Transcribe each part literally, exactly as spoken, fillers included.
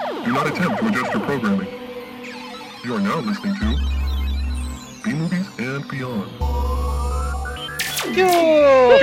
Do not attempt to adjust your programming. You are now listening to B-Movies and Beyond. Yo!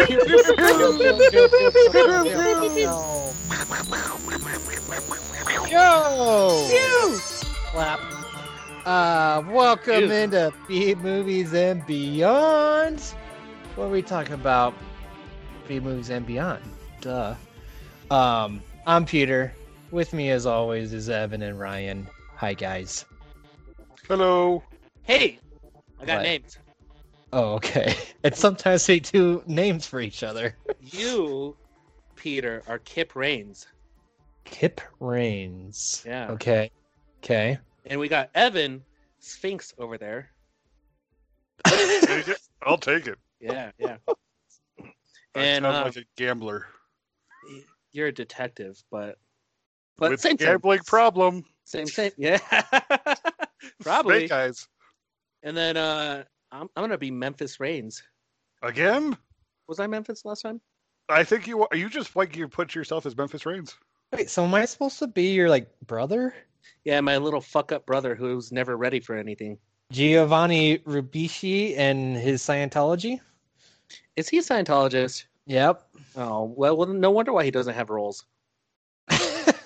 Yo! Clap. Uh, welcome Ew. into B Movies and Beyond. What are we talking about? B Movies and Beyond. Duh. Um, I'm Peter. With me, as always, is Evan and Ryan. Hi, guys. Hello. Hey, I got What? names. Oh, okay. And sometimes they do names for each other. You, Peter, are Kip Raines. Kip Raines. Yeah. Okay. Okay. And we got Evan Sphinx over there. Take it? I'll take it. Yeah, yeah. I And sound uh, like a gambler you're a detective, but but with same gambling same. problem. Same same. Yeah. Probably. Snake eyes And then uh I'm I'm gonna be Memphis Reigns. again. Was I Memphis last time? I think you are. You just like you put yourself as Memphis Reigns. Wait, so am I supposed to be your, like, brother? Yeah, my little fuck up brother who's never ready for anything. Giovanni Ribisi and his Scientology? Is he a Scientologist? Yep. Oh well, well no wonder why he doesn't have roles. uh,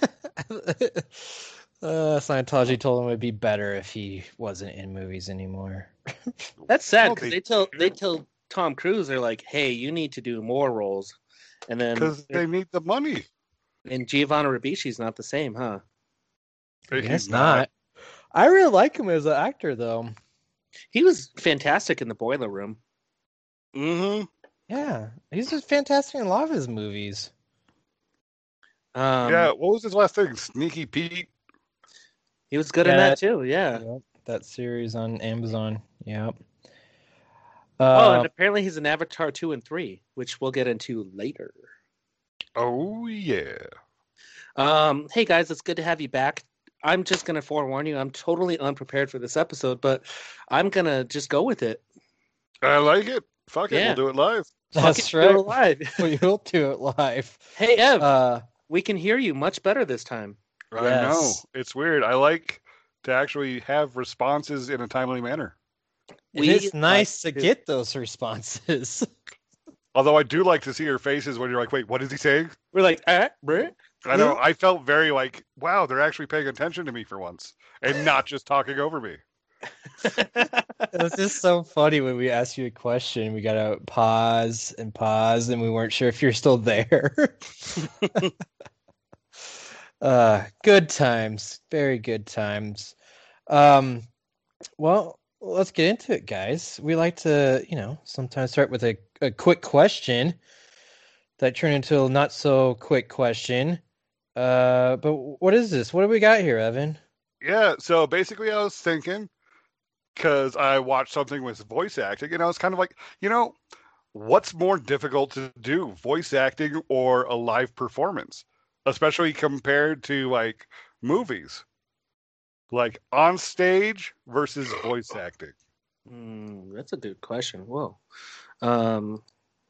Scientology told him it'd be better if he wasn't in movies anymore. That's sad Well, because they- they tell they tell Tom Cruise, they're like, "Hey, you need to do more roles," and then Because they need the money. and Giovanni Ribisi's not the same, huh? I He's guess not. I really like him as an actor, though. He was fantastic in the Boiler Room. Mm-hmm. Yeah, he's just fantastic in a lot of his movies. Um, yeah. What was his last thing? Sneaky Pete. he was good in Yeah. that too. Yeah. Yep, that series on Amazon. Yep. Oh, Uh, and apparently he's in Avatar two and three, which we'll get into later. Oh yeah. Um, hey guys, it's good to have you back. I'm just gonna forewarn you, I'm totally unprepared for this episode, but I'm gonna just go with it. I like it. Fuck it. Yeah. We'll do it live. that's Fucking do it right. live. We will do it live. Hey Ev, Uh, we can hear you much better this time. I know. Yes. It's weird. I like to actually have responses in a timely manner. and We it's nice like to to- get those responses. Although I do like to see your faces when you're like, wait, what is he saying? We're like, ah, bruh. I know. I felt very like, wow, they're actually paying attention to me for once and not just talking over me. It was just so funny when we asked you a question. We gotta pause and pause, and we weren't sure if you're still there. uh, good times, very good times. Um, well, let's get into it, guys. We like to, you know, sometimes start with a, a quick question that turned into a not so quick question. Uh, but what is this? What do we got here, Evan? Yeah. So basically, I was thinking because I watched something with voice acting, and I was kind of like, you know, what's more difficult to do, voice acting or a live performance, especially compared to like movies, like on stage versus voice acting. Hmm, that's a good question. Whoa. Um,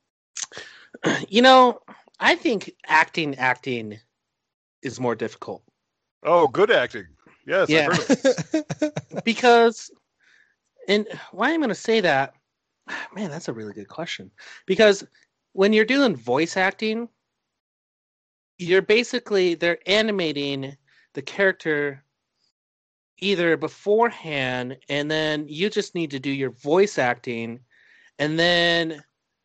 you know, I think acting, acting is more difficult Oh, good acting. Yes, Yeah. I've heard of it. because, and why I'm going to say that, man, that's a really good question. Because when you're doing voice acting, you're basically, they're animating the character either beforehand, and then you just need to do your voice acting, and then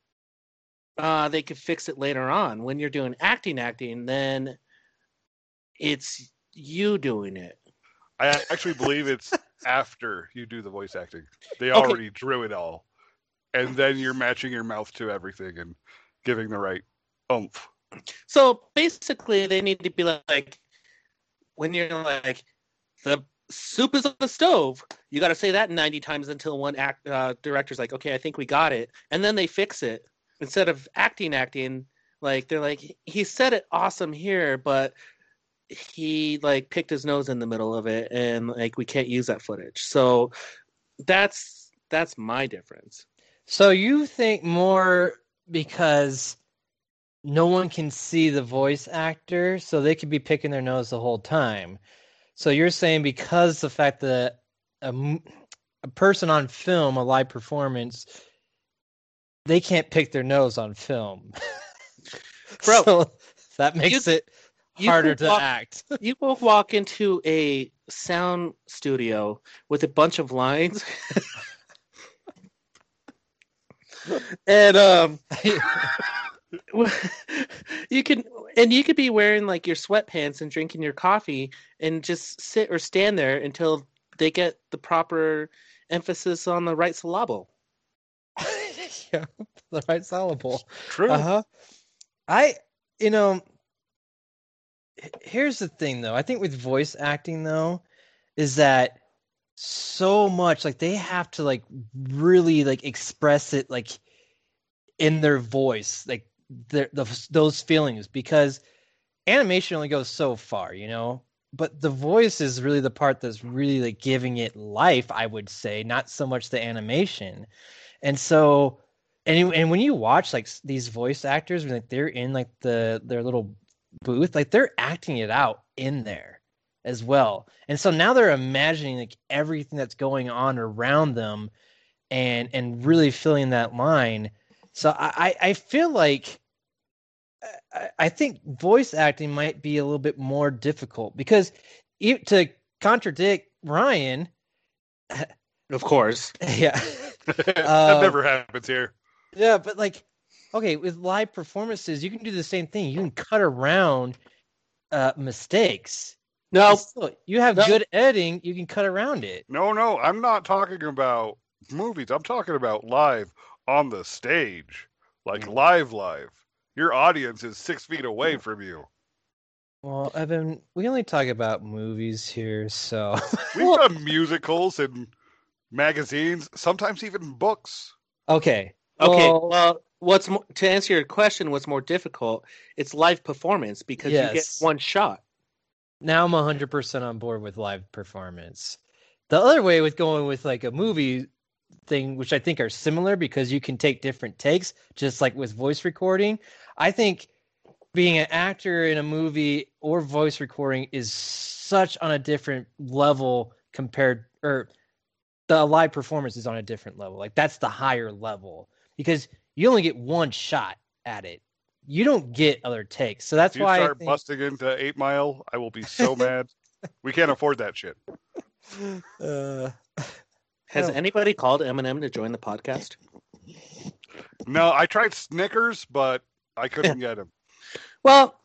uh, they could fix it later on. When you're doing acting, acting, then it's you doing it. I actually believe it's after you do the voice acting. They Okay. already drew it all. And then you're matching your mouth to everything and giving the right oomph. So basically, they need to be like, when you're like, the soup is on the stove, you got to say that ninety times until one act uh, director's like, okay, I think we got it, and then they fix it instead of acting, acting. Like they're like, he said it awesome here, but he like picked his nose in the middle of it, and like we can't use that footage. So that's that's my difference. So you think more because no one can see the voice actor, so they could be picking their nose the whole time. So you're saying because the fact that a, m- a person on film, a live performance, they can't pick their nose on film. Bro, so that makes you- it you harder could to walk- act. You will walk into a sound studio with a bunch of lines, and um, you can and you could be wearing like your sweatpants and drinking your coffee and just sit or stand there until they get the proper emphasis on the right syllable. Yeah, the right syllable. True. Uh-huh. I, you know, h- here's the thing though. I think with voice acting though, is that so much like they have to like really like express it like in their voice, like their the, those feelings, because animation only goes so far, you know. But the voice is really the part that's really like giving it life, I would say, not so much the animation. And so, and and when you watch like s- these voice actors, when like they're in like the their little booth, like they're acting it out in there as well. And so now they're imagining like everything that's going on around them, and and really feeling that line. So I I I feel like I, I think voice acting might be a little bit more difficult because e- to contradict Ryan, Of course. yeah. that Uh, never happens here. Yeah, but like, okay, with live performances, you can do the same thing. You can cut around uh, mistakes. No, And still, you have No. good editing, you can cut around it. No, no, I'm not talking about movies. I'm talking about live on the stage, like Mm. live, live. Your audience is six feet away from you. Well, Evan, we only talk about movies here, so We've done musicals and magazines, sometimes even books. okay. okay. Well, Well, what's mo- to answer your question? What's more difficult? It's live performance because you get Yes. one shot. now I'm one hundred percent on board with live performance. The other way with going with like a movie thing, which I think are similar because you can take different takes, just like with voice recording. I think being an actor in a movie or voice recording is such on a different level compared, or the live performance is on a different level. Like that's the higher level because you only get one shot at it. You don't get other takes. So that's If you why I start think, busting into Eight Mile, I will be so mad. We can't afford that shit. uh, Has Oh. anybody called Eminem to join the podcast? No, I tried Snickers, but I couldn't get him. Well,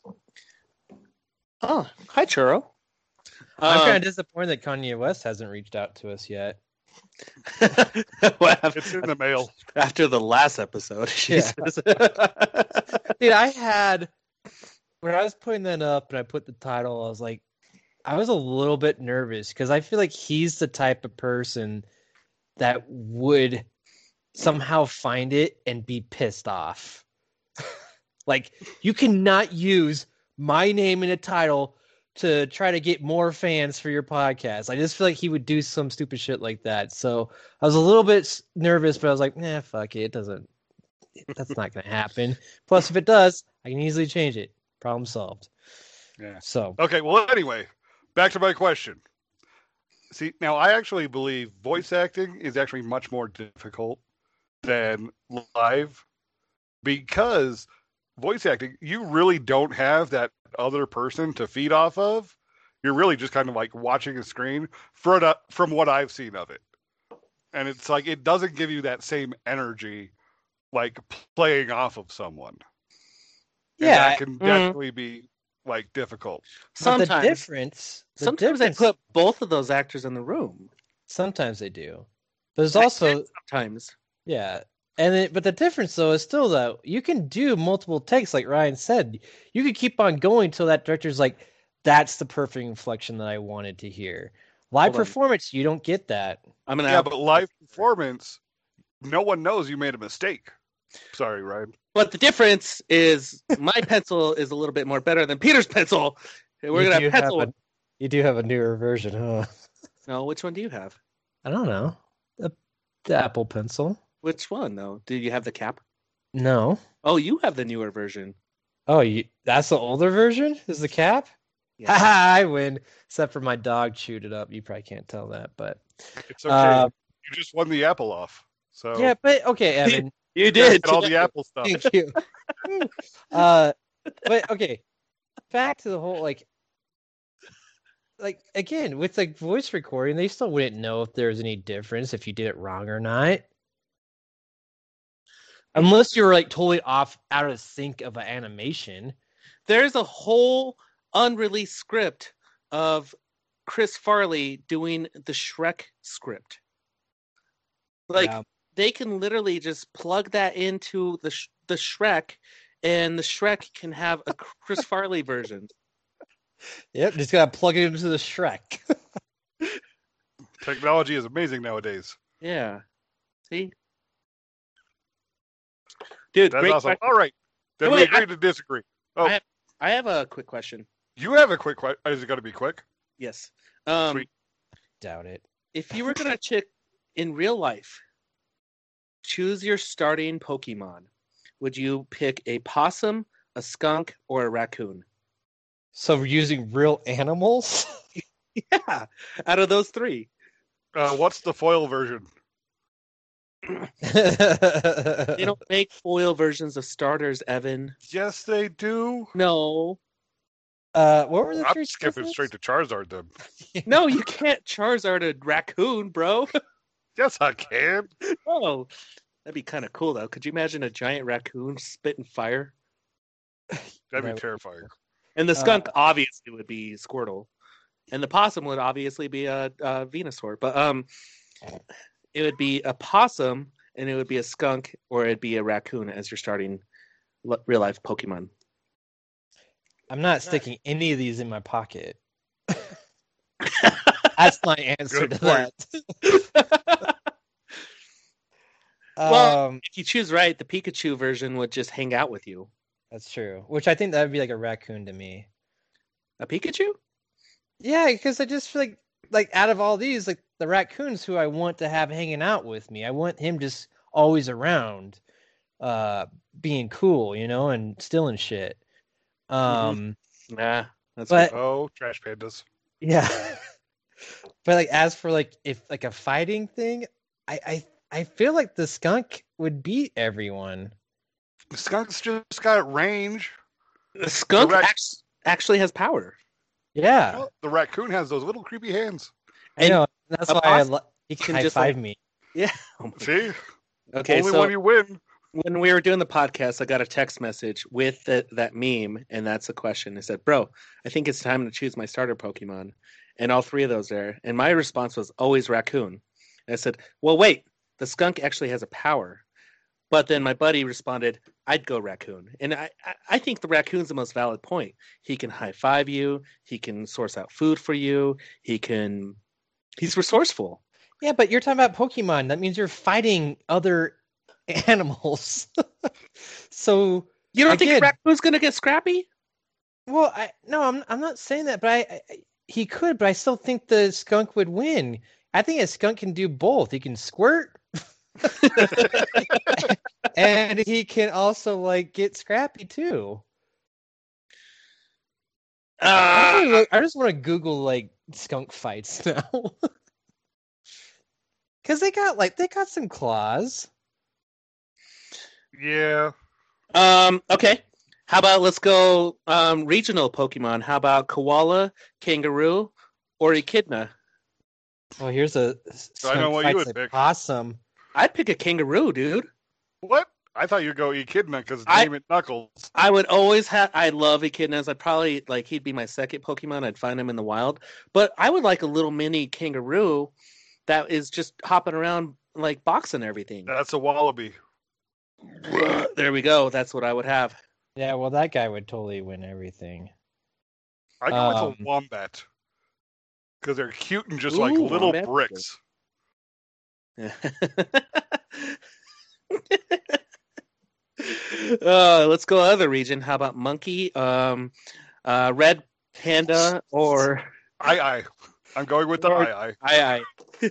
oh, hi, Churro. I'm Um, kind of disappointed that Kanye West hasn't reached out to us yet. well, It's in the mail. after the last episode. Yeah. Jesus. Dude, I had when I was putting that up and I put the title, I was like, I was a little bit nervous because I feel like he's the type of person that would somehow find it and be pissed off. Like, you cannot use my name in a title to try to get more fans for your podcast. I just feel like he would do some stupid shit like that. So I was a little bit s- nervous, but I was like, nah, fuck it. It doesn't, that's not going to happen. Plus, if it does, I can easily change it. Problem solved. Yeah. So, Okay, well, anyway, back to my question. See, now I actually believe voice acting is actually much more difficult than live because voice acting, you really don't have that other person to feed off of. You're really just kind of like watching a screen for the, from what I've seen of it. And it's like it doesn't give you that same energy like playing off of someone. And yeah, that can mm. definitely be like difficult. but the sometimes, difference, the sometimes difference, they put both of those actors in the room. sometimes they do. But there's I also, Sometimes. yeah. And it, but the difference though is still that you can do multiple takes, like Ryan said. You could keep on going till that director's like, "That's the perfect inflection that I wanted to hear." Live Hold on. performance, you don't get that. I'm gonna. Yeah, have- but live performance, no one knows you made a mistake. Sorry, Ryan. But the difference is my pencil is a little bit more better than Peter's pencil. We're You gonna do have pencil. a, you do have a newer version, huh? No, which one do you have? I don't know. The, the Apple Pencil. Which one though? Do you have the cap? No. Oh, you have the newer version. Oh, you, that's the older version? Is the cap? Yeah. Haha, I win. Except for my dog chewed it up. You probably can't tell that, but It's okay. uh, You just won the apple off. So yeah, but okay, Evan. You you did. get all the apple stuff. Thank you. uh, but okay, back to the whole like, like again with like voice recording, they still wouldn't know if there's any difference if you did it wrong or not, unless you were like totally off out of sync of an animation. There's a whole unreleased script of Chris Farley doing the Shrek script. Like Yeah. they can literally just plug that into the sh- the Shrek, and the Shrek can have a Chris Farley version. Yep, just gotta plug it into the Shrek. Technology is amazing nowadays. Yeah. See, dude, That's great awesome. question. All right. Then Hey, we wait, agree I- to disagree. Oh, I have, I have a quick question. you have a quick question. Is it going to be quick? Yes. Um, Sweet. Doubt it. if you were gonna check in real life, choose your starting Pokemon. Would you pick a possum, a skunk, or a raccoon? So we're using real animals? Yeah, out of those three. Uh, what's the foil version? They don't make foil versions of starters, Evan. Yes, they do. No. Uh, what were the I'm three skipping choices? straight to Charizard then. No, you can't Charizard a raccoon, bro. Yes, I can. Oh, that'd be kind of cool, though. Could you imagine a giant raccoon spitting fire? That'd be No. terrifying. And the skunk Uh, obviously would be Squirtle, and the possum would obviously be a, a Venusaur. But um, it would be a possum, and it would be a skunk, or it'd be a raccoon as your starting l- real life Pokemon. I'm not sticking any of these in my pocket. That's my answer Good to point. that. Well- um, If you choose right, the Pikachu version would just hang out with you. that's true. Which I think that would be like a raccoon to me. A Pikachu? Yeah, because I just feel like, like out of all these, like the raccoon's who I want to have hanging out with me. I want him just always around, uh, being cool, you know, and stealing shit. Um, Nah, that's But- Oh, trash pandas. yeah. But like as for like if like a fighting thing, I I I feel like the skunk would beat everyone. The skunk's just got range. the skunk rac- act- actually has power. Yeah, Oh, the raccoon has those little creepy hands. I and know. That's a why I possum lo- he can can high just, five like- me. Yeah. Oh my- See? Okay, Only so when you win. when we were doing the podcast, I got a text message with the, that meme, and that's the question. It said, "Bro, I think it's time to choose my starter Pokemon," and all three of those there. And my response was always raccoon. And I said, "Well, wait, the skunk actually has a power." But then my buddy responded, "I'd go raccoon," and I, I, I think the raccoon's the most valid point. He can high five you. He can source out food for you. He can. He's resourceful. Yeah, but you're talking about Pokemon. That means you're fighting other animals. So, You don't Again- think raccoon's gonna get scrappy? well, I no, I'm I'm not saying that, but I, I he could, but I still think the skunk would win. I think a skunk can do both. He can squirt, and he can also like get scrappy too. I, Uh, wanna look- I just want to Google like skunk fights now, because they got like they got some claws. Yeah. Um. Okay. How about let's go um, regional Pokemon? How about koala, kangaroo, or echidna? Well, here's a I know skunk what you fights would a pick. possum. I'd pick a kangaroo, dude. What? I thought you'd go Echidna because I- name it Knuckles. I would always have. I love echidnas. I'd probably like he'd be my second Pokemon. I'd find him in the wild, but I would like a little mini kangaroo that is just hopping around like boxing everything. That's a wallaby. There we go. That's what I would have. Yeah, well, that guy would totally win everything. I go Um, with a wombat because they're cute and just like Ooh, little wombat. bricks. uh, let's go other region. How about monkey, um, uh, red panda, or I I. I'm going with the Or- I I. I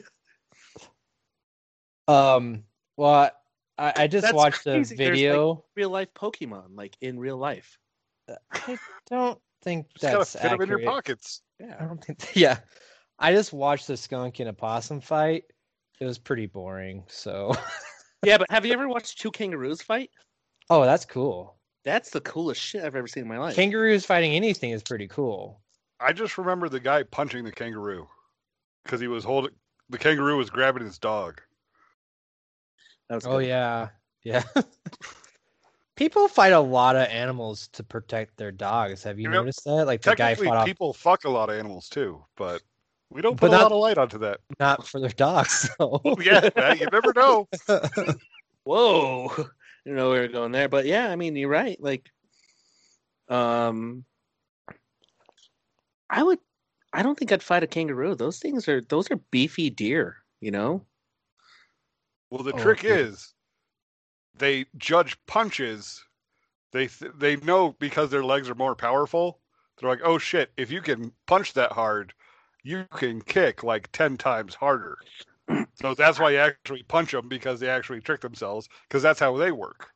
I. Um, well, I, I just That's watched a crazy. There's, like, video. Real life Pokemon, like in real life. I don't think Just gotta that's fit them in your accurate. pockets. I Yeah. don't think. Yeah, I just watched the skunk and a possum fight. It was pretty boring. So, Yeah, but have you ever watched two kangaroos fight? oh, that's cool. That's the coolest shit I've ever seen in my life. Kangaroos fighting anything is pretty cool. I just remember the guy punching the kangaroo because he was holding the kangaroo was grabbing his dog. That was Oh good. yeah, yeah. People fight a lot of animals to protect their dogs. Have you, You know, noticed that? Like the guy Technically, fought off people fuck a lot of animals too, but we don't But put a not- lot of light onto that. not for their dogs. So. Yeah, man, you never know. Whoa. I didn't know we were going there. But yeah, I mean, you're right. Like, um, I would, I don't think I'd fight a kangaroo. Those things are, those are beefy deer, you know? Well, the Oh, trick okay. is they judge punches. They th- they know because their legs are more powerful. They're like, oh shit! If you can punch that hard, you can kick like ten times harder. So that's why you actually punch them because they actually trick themselves because that's how they work.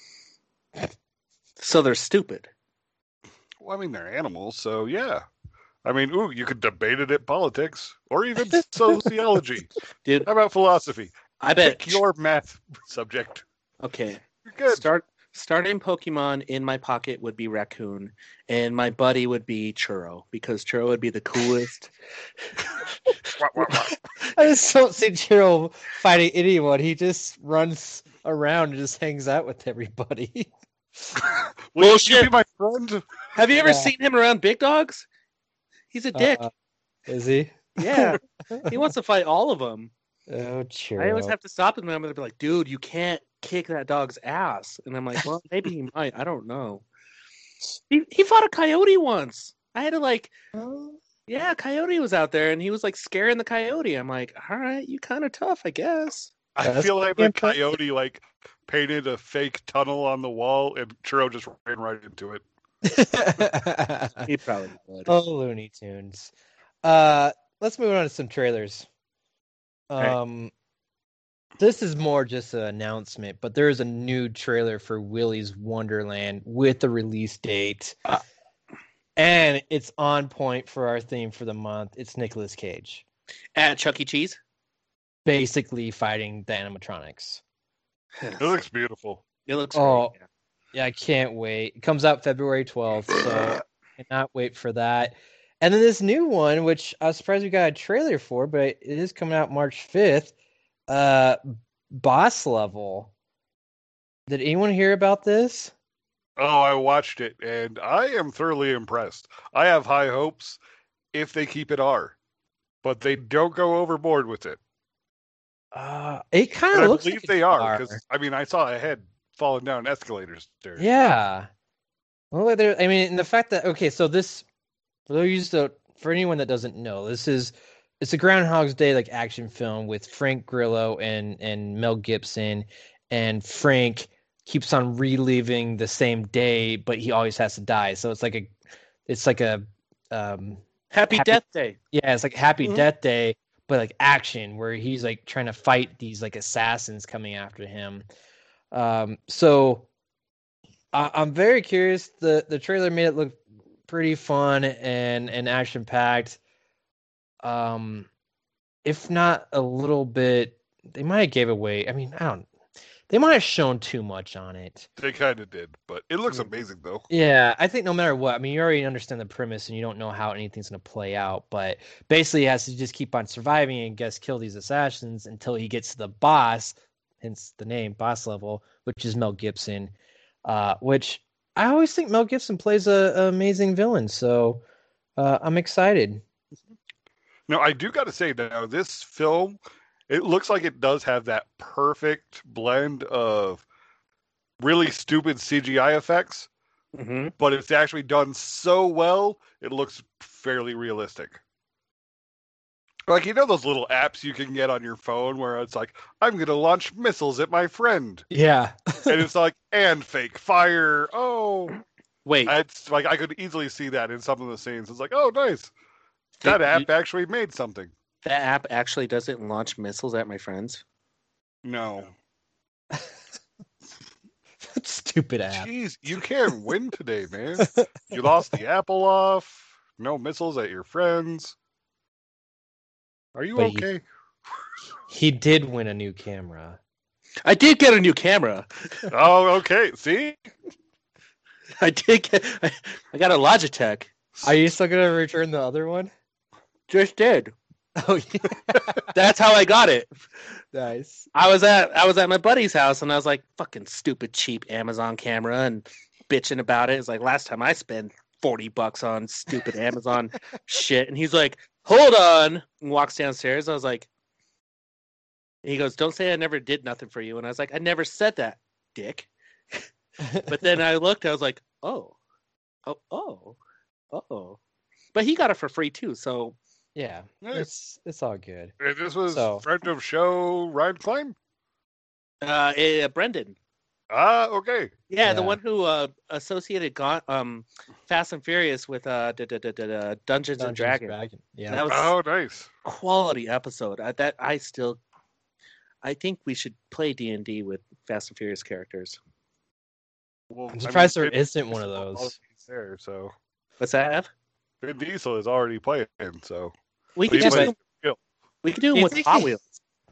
So they're stupid. Well, I mean, they're animals, so yeah. I mean, ooh, you could debate it at politics or even sociology. Dude, How about philosophy? I bet. Pick your math subject. Okay. You're good. Start starting Pokemon in my pocket would be Raccoon, and my buddy would be Churro because Churro would be the coolest. Wah, wah, wah. I just don't see Churro fighting anyone. He just runs around and just hangs out with everybody. Will you Bullshit. be my friend? Have you ever Yeah. seen him around big dogs? He's a dick. Uh, is he? Yeah, he wants to fight all of them. Oh, Churro. I always have to stop him and I'm gonna be like, dude, you can't kick that dog's ass. And I'm like, well, maybe he might. I don't know. He he fought a coyote once. I had to like, yeah, a coyote was out there and he was like scaring the coyote. I'm like, all right, you kind of tough, I guess. I That's feel like the pretty impressive. coyote like painted a fake tunnel on the wall, and Churro just ran right into it. He probably would. Oh, Looney Tunes. Uh, let's move on to some trailers. right. Um, this is more just an announcement, but there is a new trailer for Willy's Wonderland with a release date, Ah. and it's on point for our theme for the month. It's Nicolas Cage, At Chuck E. Cheese. basically fighting the animatronics. It looks beautiful. It looks Oh. great. Yeah, I can't wait. It comes out February twelfth, so I cannot wait for that. And then this new one, which I was surprised we got a trailer for, but it is coming out March fifth. Uh, Boss Level. Did anyone hear about this? Oh, I watched it, and I am thoroughly impressed. I have high hopes if they keep it R, but they don't go overboard with it. Uh, it kind And of I looks believe like they it's are R. because I mean I saw a head falling down escalators there. Yeah. Well, there. I mean, and the fact that okay, so this for those to, for anyone that doesn't know, this is it's a Groundhog's Day like action film with Frank Grillo and and Mel Gibson, and Frank keeps on reliving the same day, but he always has to die. So it's like a, it's like a, um, Happy, Happy- Death Day. yeah, it's like Happy Mhm. Death Day, but like action where he's like trying to fight these like assassins coming after him. Um, so I, I'm very curious. The the trailer made it look pretty fun and and action packed. Um, if not a little bit, they might have gave away. I mean, I don't. They might have shown too much on it. They kind of did, but it looks Mm. amazing though. Yeah, I think no matter what, I mean, you already understand the premise and you don't know how anything's going to play out, but basically he has to just keep on surviving and guess kill these assassins until he gets to the boss, hence the name, Boss Level, which is Mel Gibson, uh, which I always think Mel Gibson plays a, a amazing villain, so uh, I'm excited. No, I do got to say now, this film, it looks like it does have that perfect blend of really stupid C G I effects, Mm-hmm. but it's actually done so well, it looks fairly realistic. Like, you know those little apps you can get on your phone where it's like, I'm going to launch missiles at my friend. Yeah. And it's like, and fake fire. Oh, Wait, it's like, I could easily see that in some of the scenes. It's like, oh, nice. That did app you- actually made something. that app actually doesn't launch missiles at my friends. No. Stupid app. Jeez, you can't win today, man. You lost the apple off. No missiles at your friends. Are you But he- okay? He did win a new camera. I did get a new camera. Oh, okay. See? I did get. I, I got a Logitech. Are you still gonna return the other one? Just did. Oh, yeah. That's how I got it. Nice. I was at I was at my buddy's house and I was like, fucking stupid cheap Amazon camera and bitching about it. It's like last time I spent forty bucks on stupid Amazon shit. And he's like, hold on, and walks downstairs. I was like, and he goes, don't say I never did nothing for you. And I was like, I never said that, dick. But then I looked, I was like, oh, oh, oh, oh. But he got it for free too, so Yeah, Nice. it's it's all good. And this was So- friend of show Ryan Klein? uh, eh, Brendan. Ah, okay. Yeah, the Yeah. one who uh, associated Ga- um, Fast and Furious with uh, da, da, da, da, da, Dungeons, and Dragons. Dragon. Yeah. That was Oh, nice. quality episode. I, that I still, I think we should play D and D with Fast and Furious characters. Well, I'm surprised there Vin isn't one of Diesel those. already There, so What's that? Ev? Vin Diesel is already playing, so We But could he just plays do, skill. we could do Do them you with think Hot he- Wheels.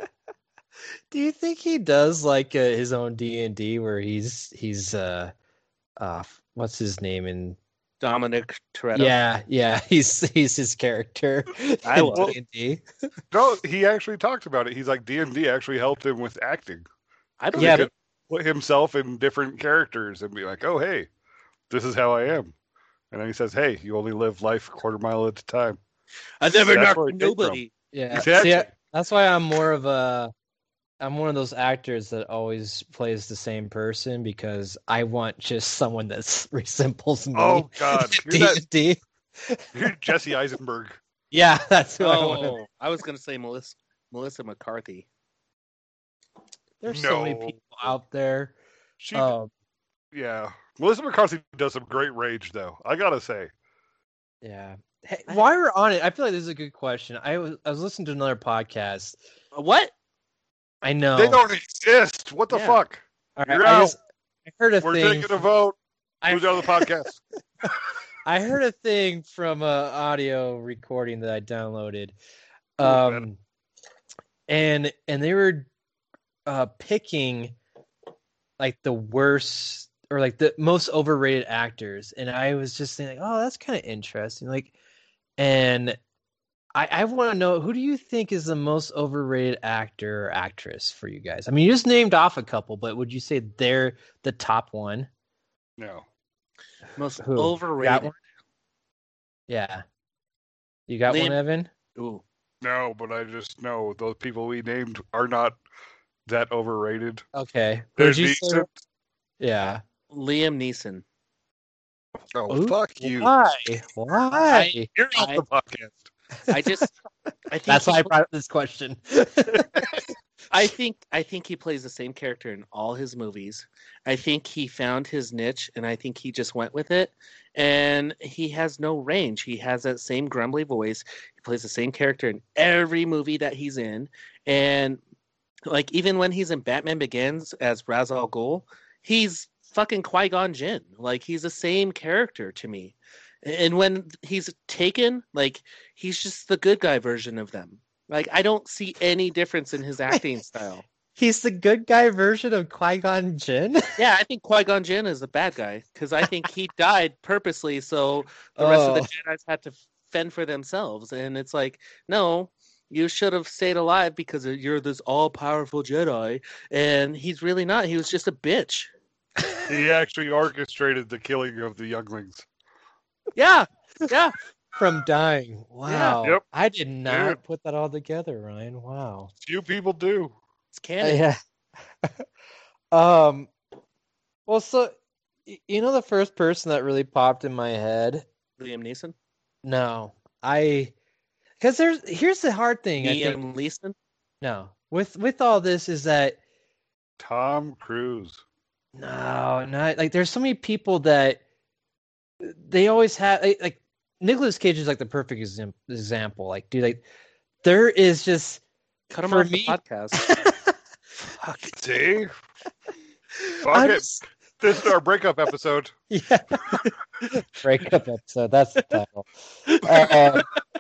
Do you think he does like uh, his own D and D where he's he's uh uh what's his name in Dominic Toretto. yeah yeah he's he's his character I in will. D and D. no, he actually talked about it. He's like D and D actually helped him with acting. I don't. Yeah, He know. could put himself in different characters and be like, "Oh, hey, this is how I am," and then he says, "Hey, you only live life a quarter mile at a time." I never That's knocked where it came nobody. Yeah, Exactly. see, I- that's why I'm more of a I'm one of those actors that always plays the same person because I want just someone that resembles me. Oh God, D you're, that, and D. you're Jesse Eisenberg. Yeah, that's who I want. Oh, I was gonna say Melissa Melissa McCarthy. There's so many No. people out there. She, Um, yeah, Melissa McCarthy does some great rage, though. I gotta say. yeah. Hey, I- while we're on it, I feel like this is a good question. I was I was listening to another podcast. Uh, What? I know. They don't exist. What the Yeah. fuck? All right, You're I, out. just, I heard a We're thing. taking a vote. I, Who's out of the podcast? I heard a thing from a audio recording that I downloaded, Oh, man. um, and and they were uh, picking like the worst or like the most overrated actors, and I was just thinking, oh, that's kind of interesting. Like, and I I want to know, who do you think is the most overrated actor or actress for you guys? I mean, you just named off a couple, but would you say they're the top one? No. Most Who? Got overrated. one? Yeah, you got Liam- one, Evan? Ooh. No, but I just know those people we named are not that overrated. Okay. They're Would you say? decent. Yeah. Liam Neeson. Oh, Ooh, fuck you. Why? Why? You're off I- the podcast. I just. I think That's he why I pl- brought up this question. I think I think he plays the same character in all his movies. I think he found his niche, and I think he just went with it. And he has no range. He has that same grumbly voice. He plays the same character in every movie that he's in. And like even when he's in Batman Begins as Ra's al Ghul, he's fucking Qui-Gon Jinn. Like he's the same character to me. And when he's taken, like he's just the good guy version of them. Like I don't see any difference in his acting style. He's the good guy version of Qui-Gon Jinn. Yeah, I think Qui-Gon Jinn is the bad guy because I think he died purposely so the rest of the Oh. Jedi's had to fend for themselves. And it's like, no, you should have stayed alive because you're this all-powerful Jedi. And he's really not. He was just a bitch. He actually orchestrated the killing of the younglings. Yeah, yeah. From dying. Wow. Yep. I did not Yeah. put that all together, Ryan. Wow. Few people do. It's canon. Yeah. um. Well, so y- you know the first person that really popped in my head. Liam Neeson. No, I because there's here's the hard thing. I think Liam Neeson. no with with all this is that Tom Cruise. no, not like there's so many people that they always have like, like Nicolas Cage is like the perfect exam- example. Like, dude, like there is just Cut him For off me- the podcast. See? Fuck I'm it. just- This is our breakup episode. Yeah. Breakup episode. That's the title. Uh,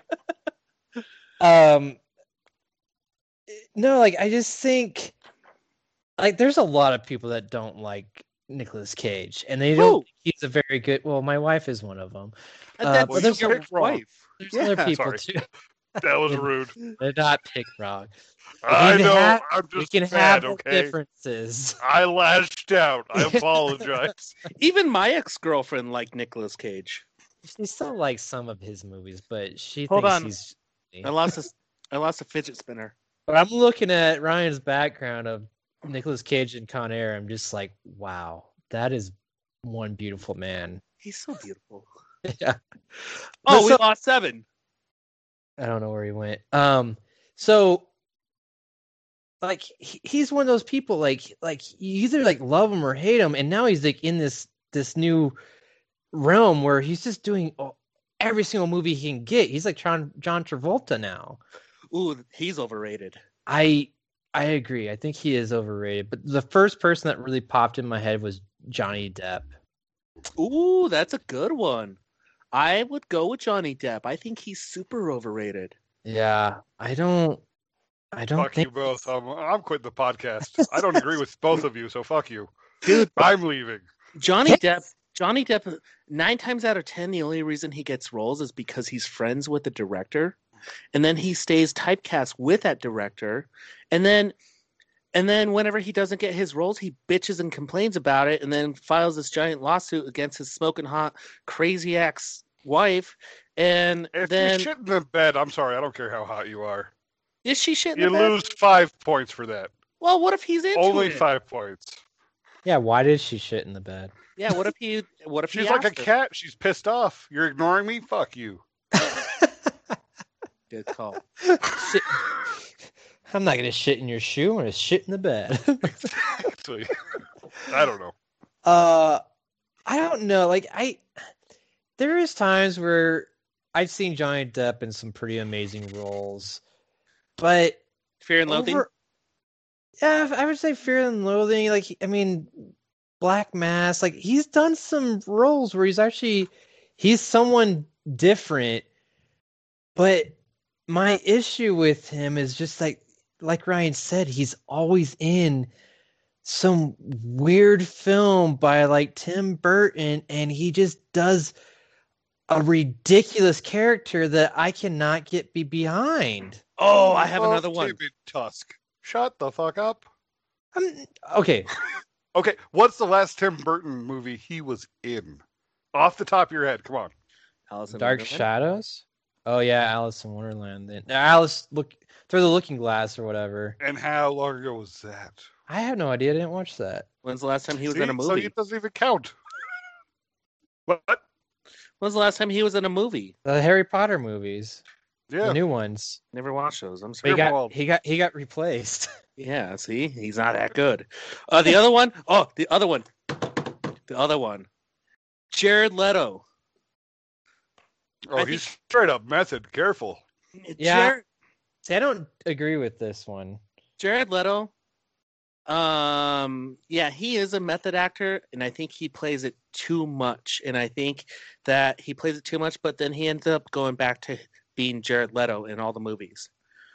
um, no, like I just think, like, there's a lot of people that don't like Nicolas Cage, and they don't. Who? think He's a very good. Well, my wife is one of them. And Uh, that's but Well, there's, you your picked wrong. wife. there's Yeah, other people sorry. too. That was rude. They're not picked wrong. I can know. have- I'm We just can mad, have okay? differences. I lashed out. I apologize. Even my ex-girlfriend liked Nicolas Cage. She still likes some of his movies, but she Hold thinks on. he's. I lost a, I lost a fidget spinner. But I'm looking at Ryan's background of Nicolas Cage and Con Air. I'm just like, wow, that is one beautiful man. He's so beautiful. Yeah. Oh, But we so- lost seven. I don't know where he went. Um, so like he, he's one of those people like like you either like love him or hate him, and now he's like in this this new realm where he's just doing all, every single movie he can get. He's like John John Travolta now. Ooh, he's overrated. I I agree. I think he is overrated. But the first person that really popped in my head was Johnny Depp. Ooh, that's a good one. I would go with Johnny Depp. I think he's super overrated. Yeah, I don't. I don't Fuck think you both. I'm, I'm quitting the podcast. I don't agree with both of you, so fuck you. Dude, I'm leaving. Johnny Yes. Depp, Johnny Depp, nine times out of ten, the only reason he gets roles is because he's friends with the director, and then he stays typecast with that director, and then, and then whenever he doesn't get his roles, he bitches and complains about it, and then files this giant lawsuit against his smoking hot, crazy ex wife, and If then you shit in the bed, I'm sorry. I don't care how hot you are. is she shit in You the bed? lose five points for that. Well, what if he's into Only it? five points. Yeah, why did she shit in the bed? Yeah, what if he? What if he She's like a asked her? cat. She's pissed off. You're ignoring me? Fuck you. Good call. Shit. I'm not gonna shit in your shoe. I'm gonna shit in the bed. Actually, I don't know. uh, I don't know. Like I, there is times where I've seen Johnny Depp in some pretty amazing roles, but Fear and Loathing. over, yeah, I would say Fear and Loathing. Like I mean, Black Mass. Like he's done some roles where he's actually he's someone different, but my issue with him is just like like Ryan said, he's always in some weird film by like Tim Burton, and he just does a ridiculous character that I cannot get be behind. Oh, I have Oh, another one. David Tusk. Shut the fuck up. I'm, okay, Okay, what's the last Tim Burton movie he was in? Off the top of your head, come on. Alice in Dark Wonderland. Shadows. Oh yeah, Alice in Wonderland. Then Alice look through the Looking Glass or whatever. And how long ago was that? I have no idea. I didn't watch that. When's the last time he was See? in a So movie? it doesn't even count. What? When's the last time he was in a movie? The Harry Potter movies, Yeah. the new ones. Never watched those. I'm But sorry. he got Grimwald. he got he got replaced. Yeah, see, he's not that good. Uh, the other one, oh, the other one, the other one, Jared Leto. Oh, I he's straight up method. Careful. Yeah. Jared, See, I don't agree with this one. Jared Leto. Um, yeah, he is a method actor, and I think he plays it too much. And I think that he plays it too much, but then he ends up going back to being Jared Leto in all the movies.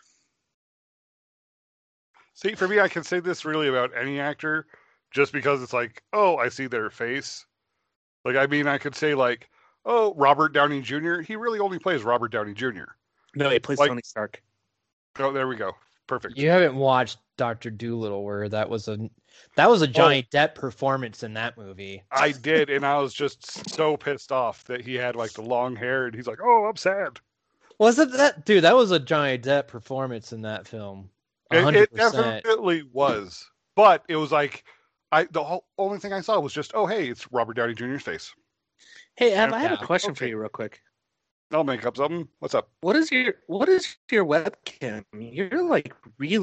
See, for me, I can say this really about any actor just because it's like, oh, I see their face. Like, I mean, I could say, like, oh, Robert Downey Junior He really only plays Robert Downey Junior No, he plays Like- Tony Stark. Oh, there we go. Perfect. You haven't watched Doctor Doolittle, where that was a that was a Johnny Depp performance in that movie. I did, and I was just so pissed off that he had, like, the long hair, and he's like, oh, I'm sad. Was it that dude? That was a Johnny Depp performance in that film. A It, hundred it percent. definitely was. But it was like, I the whole, only thing I saw was just, oh, hey, it's Robert Downey Junior's face. Hey, Ev, I have Yeah, a question for okay. you, real quick. I'll make up something. What's up? What is your What is your webcam? You're like really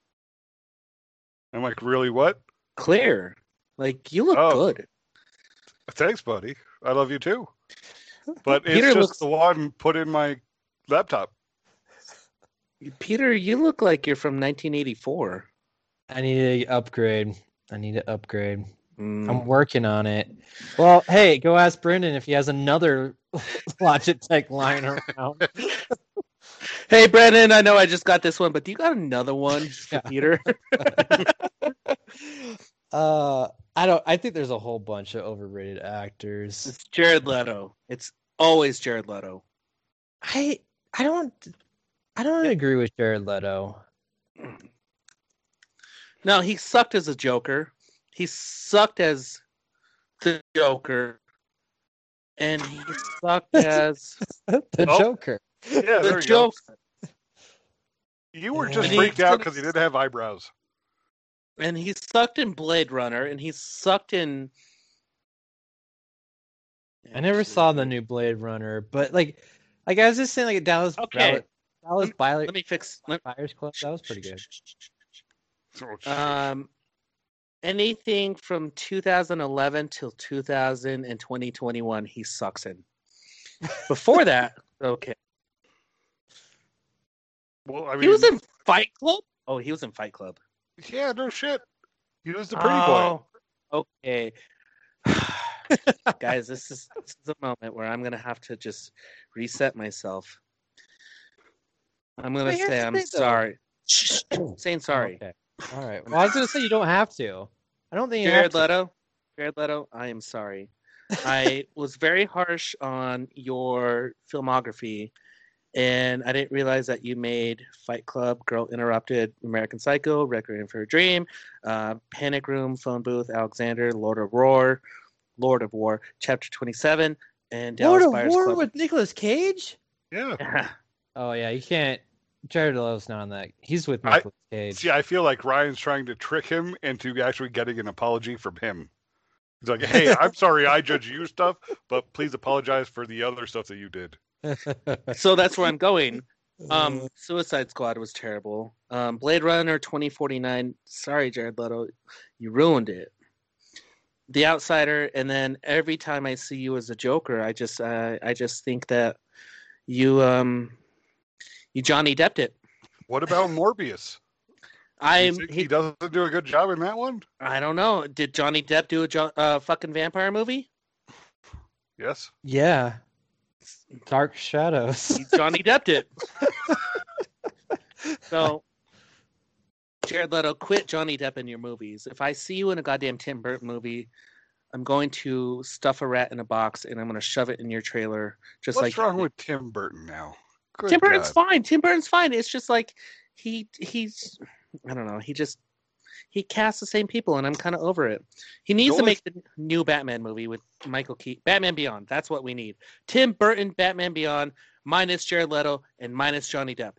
I'm like, really, what? clear. Like you look Oh. good. Thanks, buddy. I love you too. But it's Peter just looks- the one put in my laptop. Peter, you look like you're from nineteen eighty-four. I need to upgrade. I need to upgrade. Mm. I'm working on it. Well, hey, go ask Brendan if he has another Logitech lying around. Hey, Brendan, I know I just got this one, but do you got another one for Yeah. theater? uh, I don't. I think there's a whole bunch of overrated actors. It's Jared Leto. It's always Jared Leto. I I don't I don't Yeah. agree with Jared Leto. No, he sucked as a Joker. He sucked as the Joker. And he sucked as The Oh. Joker. Yeah, the there you go. Joker. You were Yeah. just And he- freaked out because he didn't have eyebrows. And he sucked in Blade Runner, and he sucked in. I never saw the new Blade Runner, but like, like I was just saying, like Dallas, Okay. Dallas Buyers, Let me fix. Let, Buyers Club, that was pretty good. Oh, shit. Um, anything from two thousand eleven till two thousand and twenty twenty-one, he sucks in. Before that, okay. well, I mean, He was in Fight Club. Oh, he was in Fight Club. yeah, no shit. He was the pretty boy. Oh, okay. Guys, this is this is a moment where I'm gonna have to just reset myself. I'm gonna But here's say the I'm thing, though. sorry. Shh, saying sorry. Okay. All right. Well, I was gonna say you don't have to. I don't think you Jared have to. Leto, Jared Leto, I am sorry. I was very harsh on your filmography, and I didn't realize that you made Fight Club, Girl Interrupted, American Psycho, Requiem for a Dream, uh, Panic Room, Phone Booth, Alexander, Lord of War, Lord of War, Chapter twenty-seven, and Lord Dallas of Buyers War Club. with Nicolas Cage. Yeah. Oh yeah, you can't. Jared Leto's not on that. He's with I- Nicolas Cage. See, I feel like Ryan's trying to trick him into actually getting an apology from him. He's like, "Hey, I'm sorry I judge you stuff, but please apologize for the other stuff that you did." So that's where I'm going. Um, Suicide Squad was terrible. Um, Blade Runner twenty forty-nine. Sorry, Jared Leto, you ruined it. The Outsider, and then every time I see you as a Joker, I just, uh, I just think that you, um, you Johnny Depped it. What about Morbius? Do you I'm. think He, he doesn't do a good job in that one? I don't know. Did Johnny Depp do a jo- uh, fucking vampire movie? Yes. Yeah. Dark Shadows. He Johnny Depped it. So, Jared Leto, quit Johnny Depp in your movies. If I see you in a goddamn Tim Burton movie, I'm going to stuff a rat in a box and I'm going to shove it in your trailer. Just What's like wrong with Tim Burton now? Good Tim Burton's God. fine. Tim Burton's fine. It's just like he he's I don't know. He just he casts the same people, and I'm kind of over it. He needs to only- make the new Batman movie with Michael Keaton. Batman Beyond. That's what we need. Tim Burton, Batman Beyond, minus Jared Leto and minus Johnny Depp.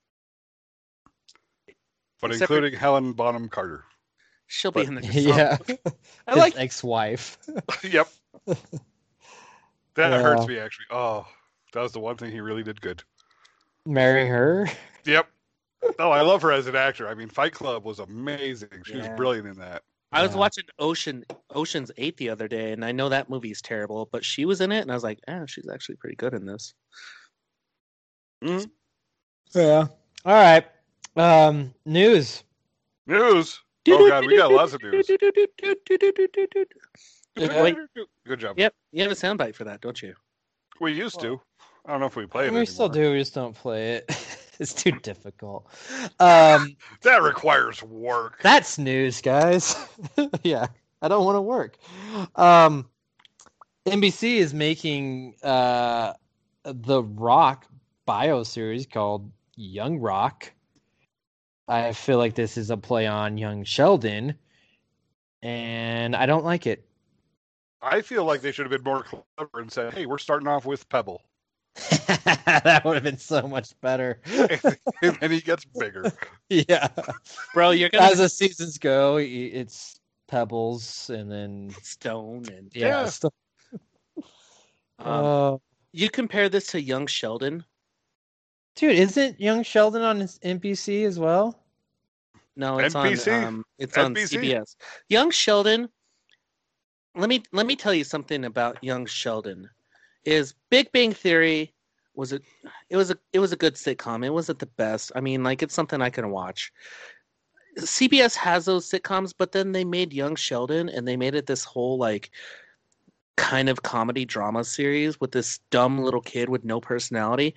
But Except for- including Helen Bonham Carter. She'll But- be in the Yeah. I His like ex-wife. Yep. That Yeah. hurts me, actually. Oh, that was the one thing he really did good. Marry her. Yep. Oh, I love her as an actor. I mean, Fight Club was amazing. She Yeah. was brilliant in that. I was Yeah. watching Ocean Ocean's Eight the other day, and I know that movie's terrible, but she was in it, and I was like, eh, she's actually pretty good in this. Yeah. All right. Um, news. News. Oh, God, we got lots of news. Wait, Good job. yep, you have a soundbite for that, don't you? We used to. I don't know if we play it we anymore. still do. We just don't play it. It's too difficult. Um, That requires work. that's news, guys. Yeah, I don't want to work. Um, N B C is making uh, the Rock bio series called Young Rock. I feel like this is a play on Young Sheldon, and I don't like it. I feel like they should have been more clever and said, "Hey, we're starting off with Pebble," That would have been so much better. and then he gets bigger. Yeah. Bro, you're gonna As the seasons go, i- it's Pebbles, and then Stone and yeah. Yeah. stuff. um, Uh, you compare this to Young Sheldon. dude, isn't Young Sheldon on his N B C as well? No, it's N B C? on um, it's N on B C? C B S. Young Sheldon. Let me let me tell you something about Young Sheldon. Is Big Bang Theory was it? It was a it was a good sitcom. It wasn't the best. I mean, like it's something I can watch. C B S has those sitcoms, but then they made Young Sheldon, and they made it this whole like kind of comedy drama series with this dumb little kid with no personality.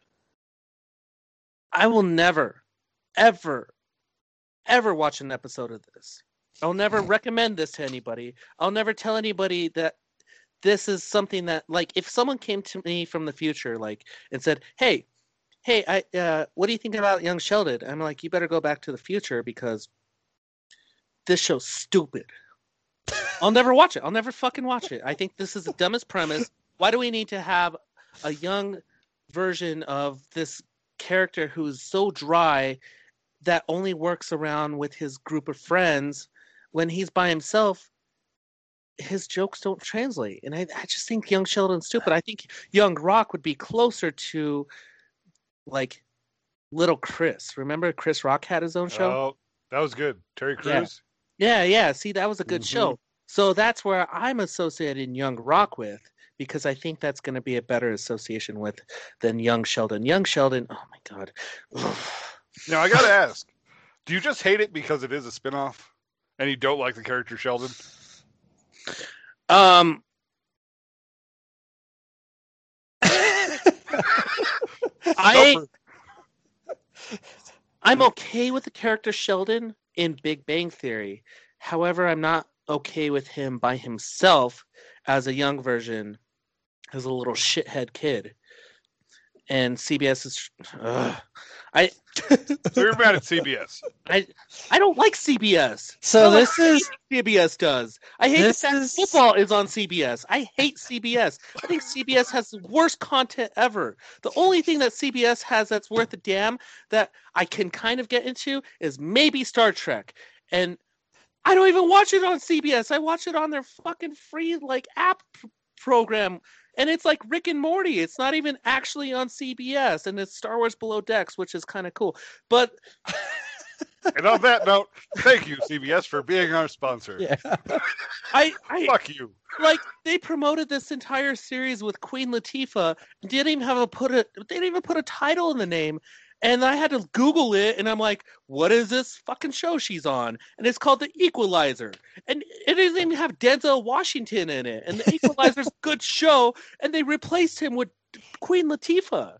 I will never, ever, ever watch an episode of this. I'll never recommend this to anybody. I'll never tell anybody that this is something that, like, if someone came to me from the future, like, and said, "Hey, hey, I, uh, what do you think about Young Sheldon?" I'm like, "You better go back to the future because this show's stupid." I'll never watch it. I'll never fucking watch it. I think this is the dumbest premise. Why do we need to have a young version of this character who's so dry that only works around with his group of friends when he's by himself? His jokes don't translate. And I, I just think Young Sheldon's stupid. I think Young Rock would be closer to like Little Chris. Remember Chris Rock had his own show? Oh, that was good. Terry Crews? Yeah, yeah. See, that was a good Mhm. show. So that's where I'm associating Young Rock with, because I think that's going to be a better association with than Young Sheldon. Young Sheldon, oh my God. Now, I got to ask, do you just hate it because it is a spinoff and you don't like the character Sheldon? um, I, I'm okay with the character Sheldon in Big Bang Theory. However, I'm not okay with him by himself as a young version, as a little shithead kid. And C B S is, ugh. I, So you're mad at C B S. I, I don't like C B S. So I don't this like is anything C B S does. I hate the this fact is- football is on C B S. I hate C B S. I think C B S has the worst content ever. The only thing that C B S has that's worth a damn that I can kind of get into is maybe Star Trek. And I don't even watch it on C B S. I watch it on their fucking free like app p- program. And it's like Rick and Morty. It's not even actually on C B S. And it's Star Wars Below Decks, which is kind of cool. But And on that note, thank you, C B S, for being our sponsor. yeah. I, I Fuck you. like they promoted this entire series with Queen Latifah. Didn't even have a put a they didn't even put a title in the name. And I had to Google it, and I'm like, what is this fucking show she's on? And it's called The Equalizer. And it doesn't even have Denzel Washington in it. And The Equalizer's a good show, and they replaced him with Queen Latifah.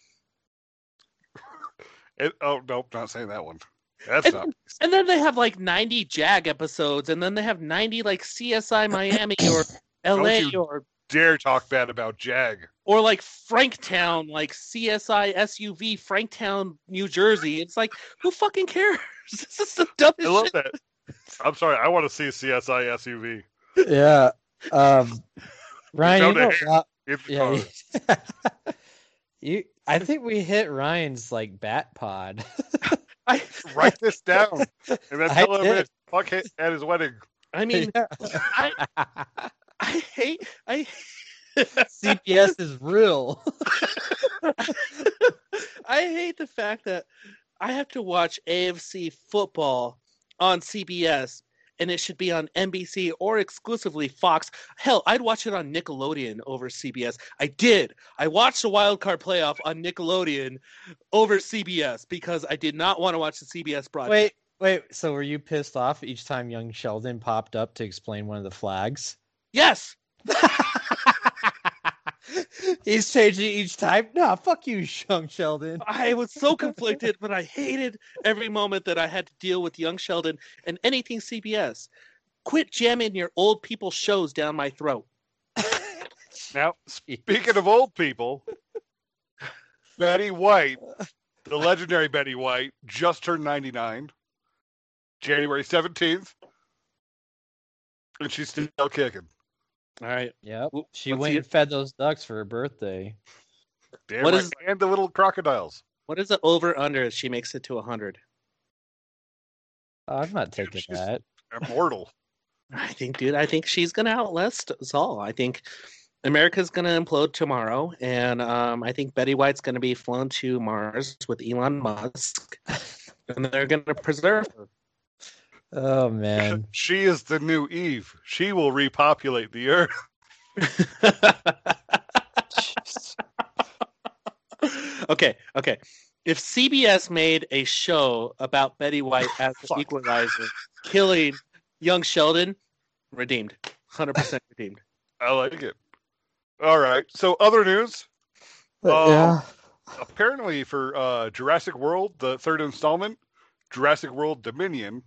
It, oh, nope, not saying that one. That's And, not. and then they have like ninety JAG episodes, and then they have ninety like C S I Miami or L A Don't you- or Dare talk bad about Jag. or like Franktown, like C S I S U V Franktown, New Jersey. It's like, who fucking cares? This is the dumbest I love shit. that. I'm sorry, I want to see C S I S U V. Yeah. Um, Ryan, you found a know, hair. Ro- It's yeah, yeah, you. I think we hit Ryan's like bat pod. I, Write this down and then I tell him did. it's fuck it at his wedding. I mean, Yeah. I, I hate, I, C B S is real. I hate the fact that I have to watch A F C football on C B S, and it should be on N B C or exclusively Fox. Hell, I'd watch it on Nickelodeon over C B S. I did. I watched the Wild Card Playoff on Nickelodeon over C B S because I did not want to watch the C B S broadcast. Wait, wait. So were you pissed off each time Young Sheldon popped up to explain one of the flags? Yes. He's changing each time. Nah, fuck you, Young Sheldon. I was so conflicted, but I hated every moment that I had to deal with Young Sheldon and anything C B S. Quit jamming your old people shows down my throat. Now, speaking of old people, Betty White, the legendary Betty White, just turned ninety-nine, January seventeenth, and she's still kicking. All right. Yep. Well, She let's went see and fed those ducks for her birthday. Damn What right. is- And the little crocodiles. What is the over under if she makes it to one hundred? Oh, I'm not taking she's- that. Immortal. I think, dude, I think she's going to outlast us all. I think America's going to implode tomorrow. And um, I think Betty White's going to be flown to Mars with Elon Musk. And they're going to preserve her. Oh man. She is the new Eve. She will repopulate the earth. Jeez. okay, okay. If C B S made a show about Betty White as the Fuck. equalizer, killing young Sheldon, redeemed. one hundred percent redeemed. I like it. All right. So other news. But, Um, yeah. Apparently for uh, Jurassic World, the third installment, Jurassic World Dominion,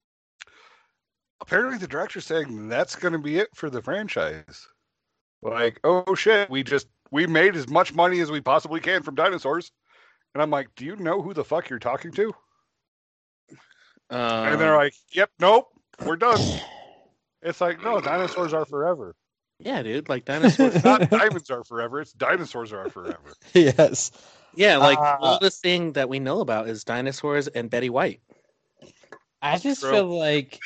apparently the director's saying that's going to be it for the franchise. Like, oh shit, we just, we made as much money as we possibly can from dinosaurs. And I'm like, do you know who the fuck you're talking to? Um, And they're like, yep, nope, we're done. It's like, no, dinosaurs are forever. yeah, dude, like dinosaurs. Not diamonds are forever, it's dinosaurs are forever. Yes. Yeah, like Uh, the oldest thing that we know about is dinosaurs and Betty White. I just True. feel like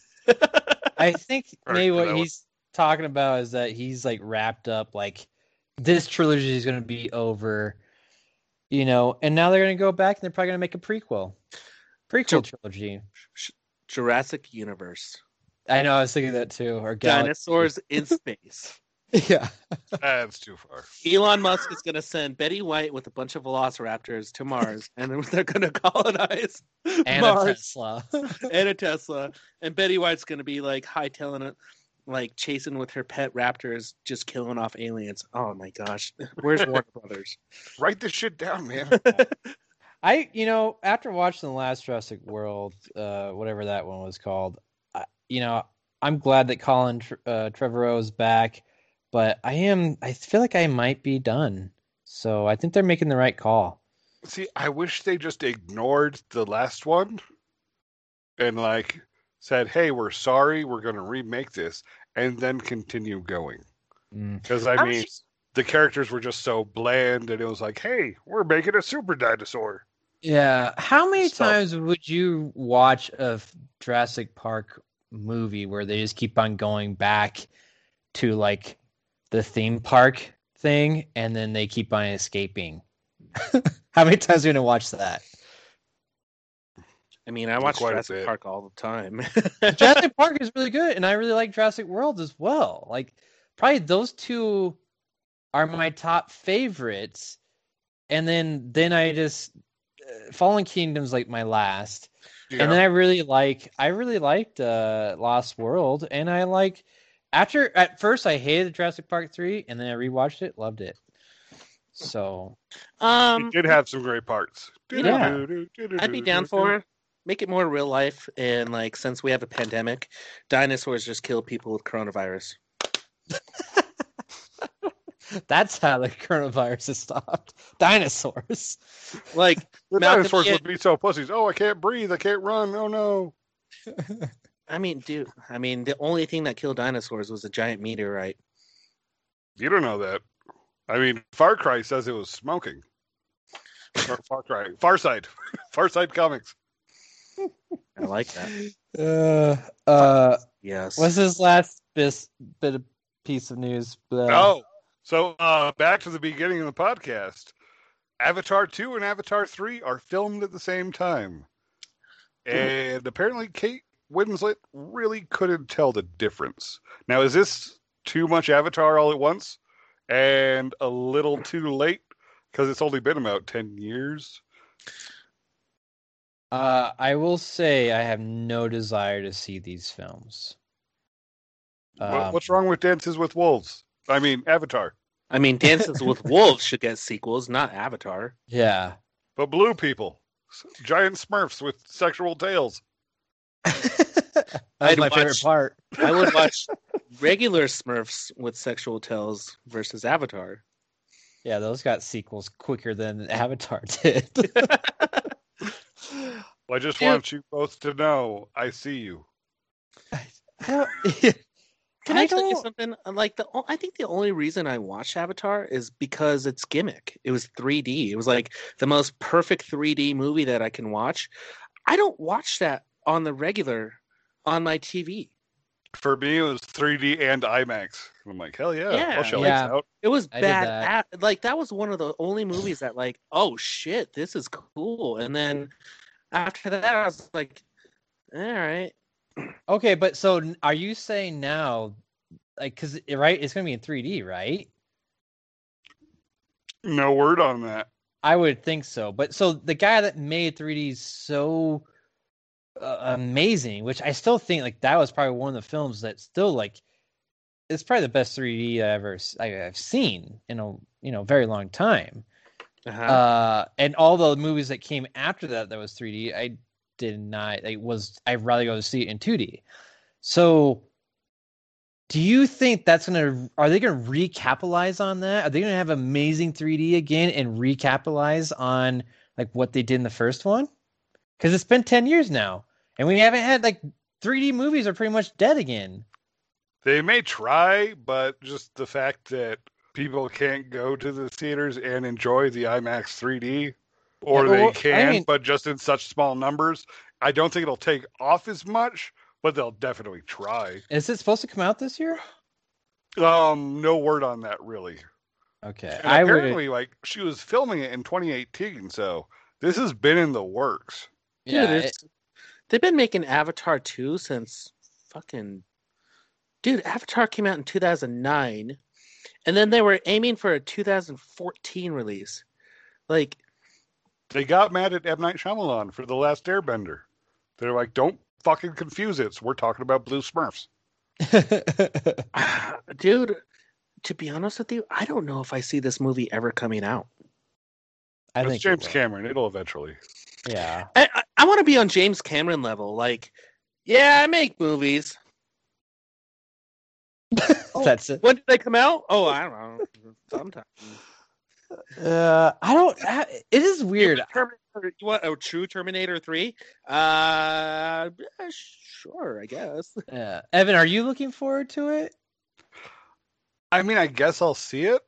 I think Sorry maybe for what that one. he's talking about is that he's like wrapped up, like this trilogy is going to be over, you know, and now they're going to go back and they're probably going to make a prequel, prequel Ju- trilogy. Jurassic Universe. I know, I was thinking that too. Or Galaxy. Dinosaurs in space. Yeah. That's too far. Elon Musk is going to send Betty White with a bunch of velociraptors to Mars, and then they're going to colonize And a Mars Tesla. and a Tesla. And Betty White's going to be like hightailing it, like chasing with her pet raptors, just killing off aliens. Oh my gosh. Where's Warner Brothers? Write this shit down, man. I, you know, after watching the last Jurassic World, uh, whatever that one was called, I, you know, I'm glad that Colin Tr- uh, Trevorrow is back, but I am, I feel like I might be done. So I think they're making the right call. See, I wish they just ignored the last one and like said, "Hey, we're sorry, we're going to remake this," and then continue going. Mm. Because I How mean, many- the characters were just so bland, and it was like, "Hey, we're making a super dinosaur." Yeah. How many Stuff. times would you watch a f- Jurassic Park movie where they just keep on going back to like the theme park thing and then they keep on escaping? How many times are you going to watch that? I mean, I watch Quite a Jurassic bit. Park all the time. Jurassic Park is really good, and I really like Jurassic World as well. Like, probably those two are my top favorites. And then, then I just uh, Fallen Kingdom's like my last, Yeah. and then I really like, I really liked uh, Lost World, and I like after at first I hated Jurassic Park three, and then I rewatched it, loved it. So um, it did have some great parts. Yeah. I'd be down for it. Make it more real life, and like since we have a pandemic, dinosaurs just kill people with coronavirus. that's how the coronavirus is stopped. Dinosaurs. Like The Malcolm dinosaurs Ian- would be so pussies. Oh, I can't breathe. I can't run. Oh no. I mean, dude. I mean, the only thing that killed dinosaurs was a giant meteorite. You don't know that. I mean, Far Cry says it was smoking. Far, Far Cry, Far Side, Far Side Comics. I like that. Uh, uh, Yes. what's his last bis, bit of piece of news? Blah. Oh, so uh, back to the beginning of the podcast. Avatar two and Avatar three are filmed at the same time, and apparently Kate Winslet really couldn't tell the difference. Now, is this too much Avatar all at once, and a little too late because it's only been about ten years? Uh, I will say I have no desire to see these films. What- Um, What's wrong with Dances with Wolves? I mean, Avatar. I mean, Dances with Wolves should get sequels, not Avatar. Yeah. But blue people, S- giant Smurfs with sexual tails. That's I'd my favorite watch- part. I would watch regular Smurfs with sexual tails versus Avatar. Yeah, those got sequels quicker than Avatar did. Well, I just Dude. want you both to know I see you. I don't, Can I, I tell you don't- something? Like the, I think the only reason I watched Avatar is because it's gimmick. It was three D. It was like the most perfect three D movie that I can watch. I don't watch that on the regular on my T V. For me, it was three D and IMAX. I'm like, hell yeah, Yeah. I'll show Yeah. this out. It was I did bad. that. at- like that was one of the only movies that like, oh shit, this is cool. And then after that, I was like, all right. Okay, but so n- are you saying now, like, because right, it's gonna be in three D, right? No word on that. I would think so. But so the guy that made three D so uh, amazing, which I still think like that was probably one of the films that still like it's probably the best three D I ever I, I've seen in a you know very long time. Uh-huh. Uh, and all the movies that came after that that was three D, I did not. It was I'd rather go to see it in two D. So, do you think that's gonna? Are they gonna recapitalize on that? Are they gonna have amazing three D again and recapitalize on like what they did in the first one? Because it's been ten years now, and we haven't had like three D movies are pretty much dead again. They may try, but just the fact that people can't go to the theaters and enjoy the IMAX three D, or Yeah, they well, can, I mean- but just in such small numbers, I don't think it'll take off as much, but they'll definitely try. Is it supposed to come out this year? Um, no word on that really. Okay, And I would. apparently, like she was filming it in twenty eighteen, so this has been in the works. Yeah, Dude, it- it's, they've been making Avatar two since fucking. Dude, Avatar came out in two thousand nine, and then they were aiming for a two thousand fourteen release. Like, They got mad at M. Night Shyamalan for The Last Airbender. They're like, don't fucking confuse it. We're talking about Blue Smurfs. dude, to be honest with you, I don't know if I see this movie ever coming out. I It's think it James will. Cameron. It'll eventually. Yeah. I, I, I want to be on James Cameron level. Like, yeah, I make movies. Oh, That's it. When did they come out? Oh, I don't know. Sometime. Uh, I don't. I, it is weird. Terminator, you want a true Terminator three? Uh, yeah, sure, I guess. Yeah. Evan, are you looking forward to it? I mean, I guess I'll see it.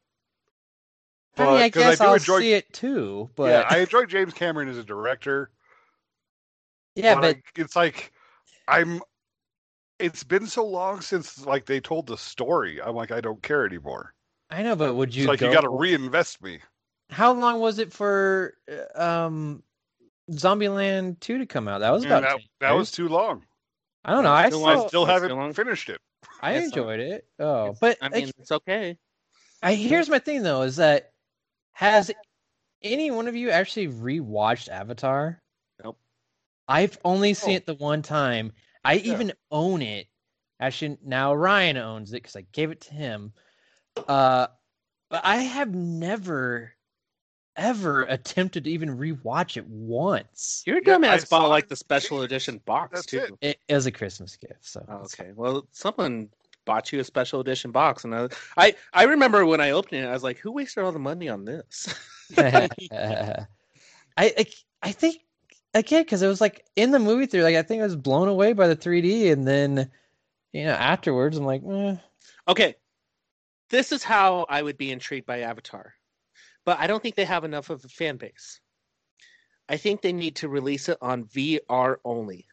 I mean, I But- 'cause guess do I'll enjoy- see it too. But Yeah, I enjoy James Cameron as a director. yeah, but but I- it's like I'm. It's been so long since like they told the story. I'm like, I don't care anymore. I know. But would you? It's like go, you got to reinvest me. How long was it for uh, um, Zombieland two to come out? That was And about. that, ten that years. was too long. I don't know. I Too still, long. I still that's haven't too long. finished it. I It's enjoyed it. Oh, but I mean, like, it's okay. I here's my thing though: is that has any one of you actually rewatched Avatar? Nope. I've only seen Oh. it the one time. I Yeah. even own it. Actually, now Ryan owns it because I gave it to him. Uh, but I have never, ever attempted to even rewatch it once. Your Yeah, I dumbass saw bought like it. the special edition box That's too. it. It was a Christmas gift, so Oh, it's okay. Well, someone bought you a special edition box, and I, I, I remember when I opened it, I was like, "Who wasted all the money on this?" fine. I, I, I think again because it was like in the movie theater. Like I think I was blown away by the three D, and then you know afterwards I'm like, eh. Okay, this is how I would be intrigued by Avatar, but I don't think they have enough of a fan base. I think they need to release it on V R only.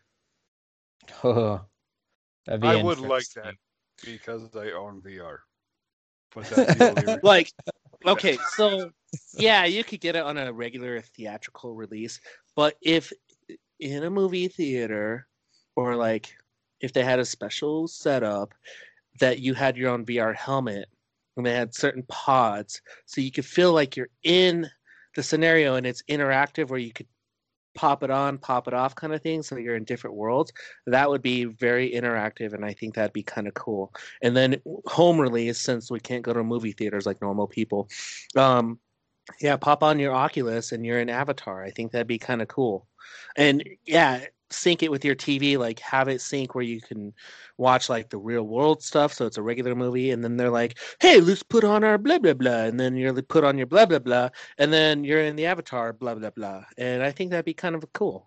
oh, that'd be I would like interesting. that because I own V R. But that's the only reason. Like, okay, so yeah, you could get it on a regular theatrical release, but if in a movie theater or like if they had a special setup that you had your own V R helmet and they had certain pods so you could feel like you're in the scenario and it's interactive where you could pop it on, pop it off kind of thing so you're in different worlds, that would be very interactive and I think that'd be kind of cool. And then home release, since we can't go to movie theaters like normal people, um yeah, pop on your Oculus and you're in Avatar. I think that'd be kind of cool. And yeah, sync it with your T V, like have it sync where you can watch like the real world stuff, so it's a regular movie, and then they're like, hey, let's put on our blah blah blah, and then you're put on your blah blah blah, and then you're in the Avatar blah blah blah. And I think that'd be kind of cool.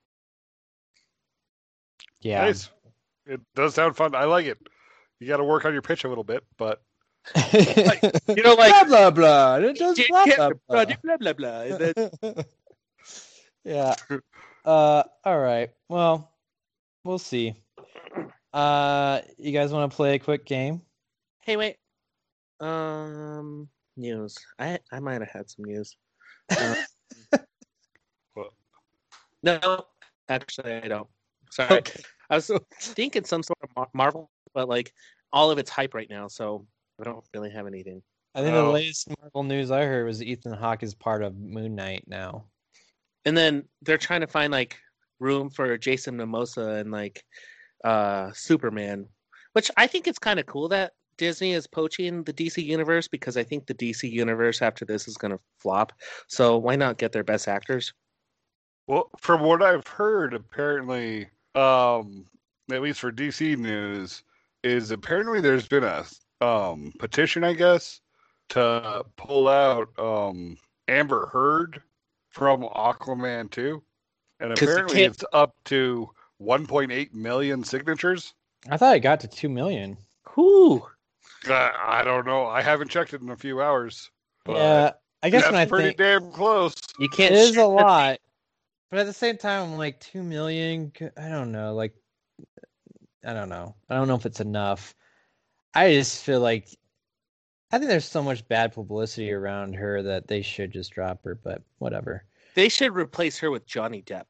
Yeah. Nice. It does sound fun. I like it. You got to work on your pitch a little bit, but You know, like blah blah blah. It does Yeah, blah yeah, blah blah blah. blah blah blah. And then- Yeah. Uh. All right. Well, we'll see. Uh. You guys want to play a quick game? Hey, wait. Um, news. I I might have had some news. Uh, What? no, actually, I don't. Sorry. Okay. I was thinking some sort of Mar- Marvel, but like all of it's hype right now, so I don't really have anything. I think the Oh. latest Marvel news I heard was Ethan Hawke is part of Moon Knight now. And then they're trying to find like room for Jason Momoa and like uh, Superman, which I think it's kind of cool that Disney is poaching the D C universe because I think the D C universe after this is going to flop. So why not get their best actors? Well, from what I've heard, apparently, um, at least for D C news, is apparently there's been a um, petition, I guess, to pull out um, Amber Heard from Aquaman two, and 'Cause they apparently can't- it's up to one point eight million signatures. I thought it got to two million. Whew. Uh, I don't know. I haven't checked it in a few hours. But Yeah, I guess that's when I pretty think damn close. You it can't. is shoot a the- lot, but at the same time, I'm like two million. I don't know. Like, I don't know. I don't know if it's enough. I just feel like I think there's so much bad publicity around her that they should just drop her. But whatever. They should replace her with Johnny Depp.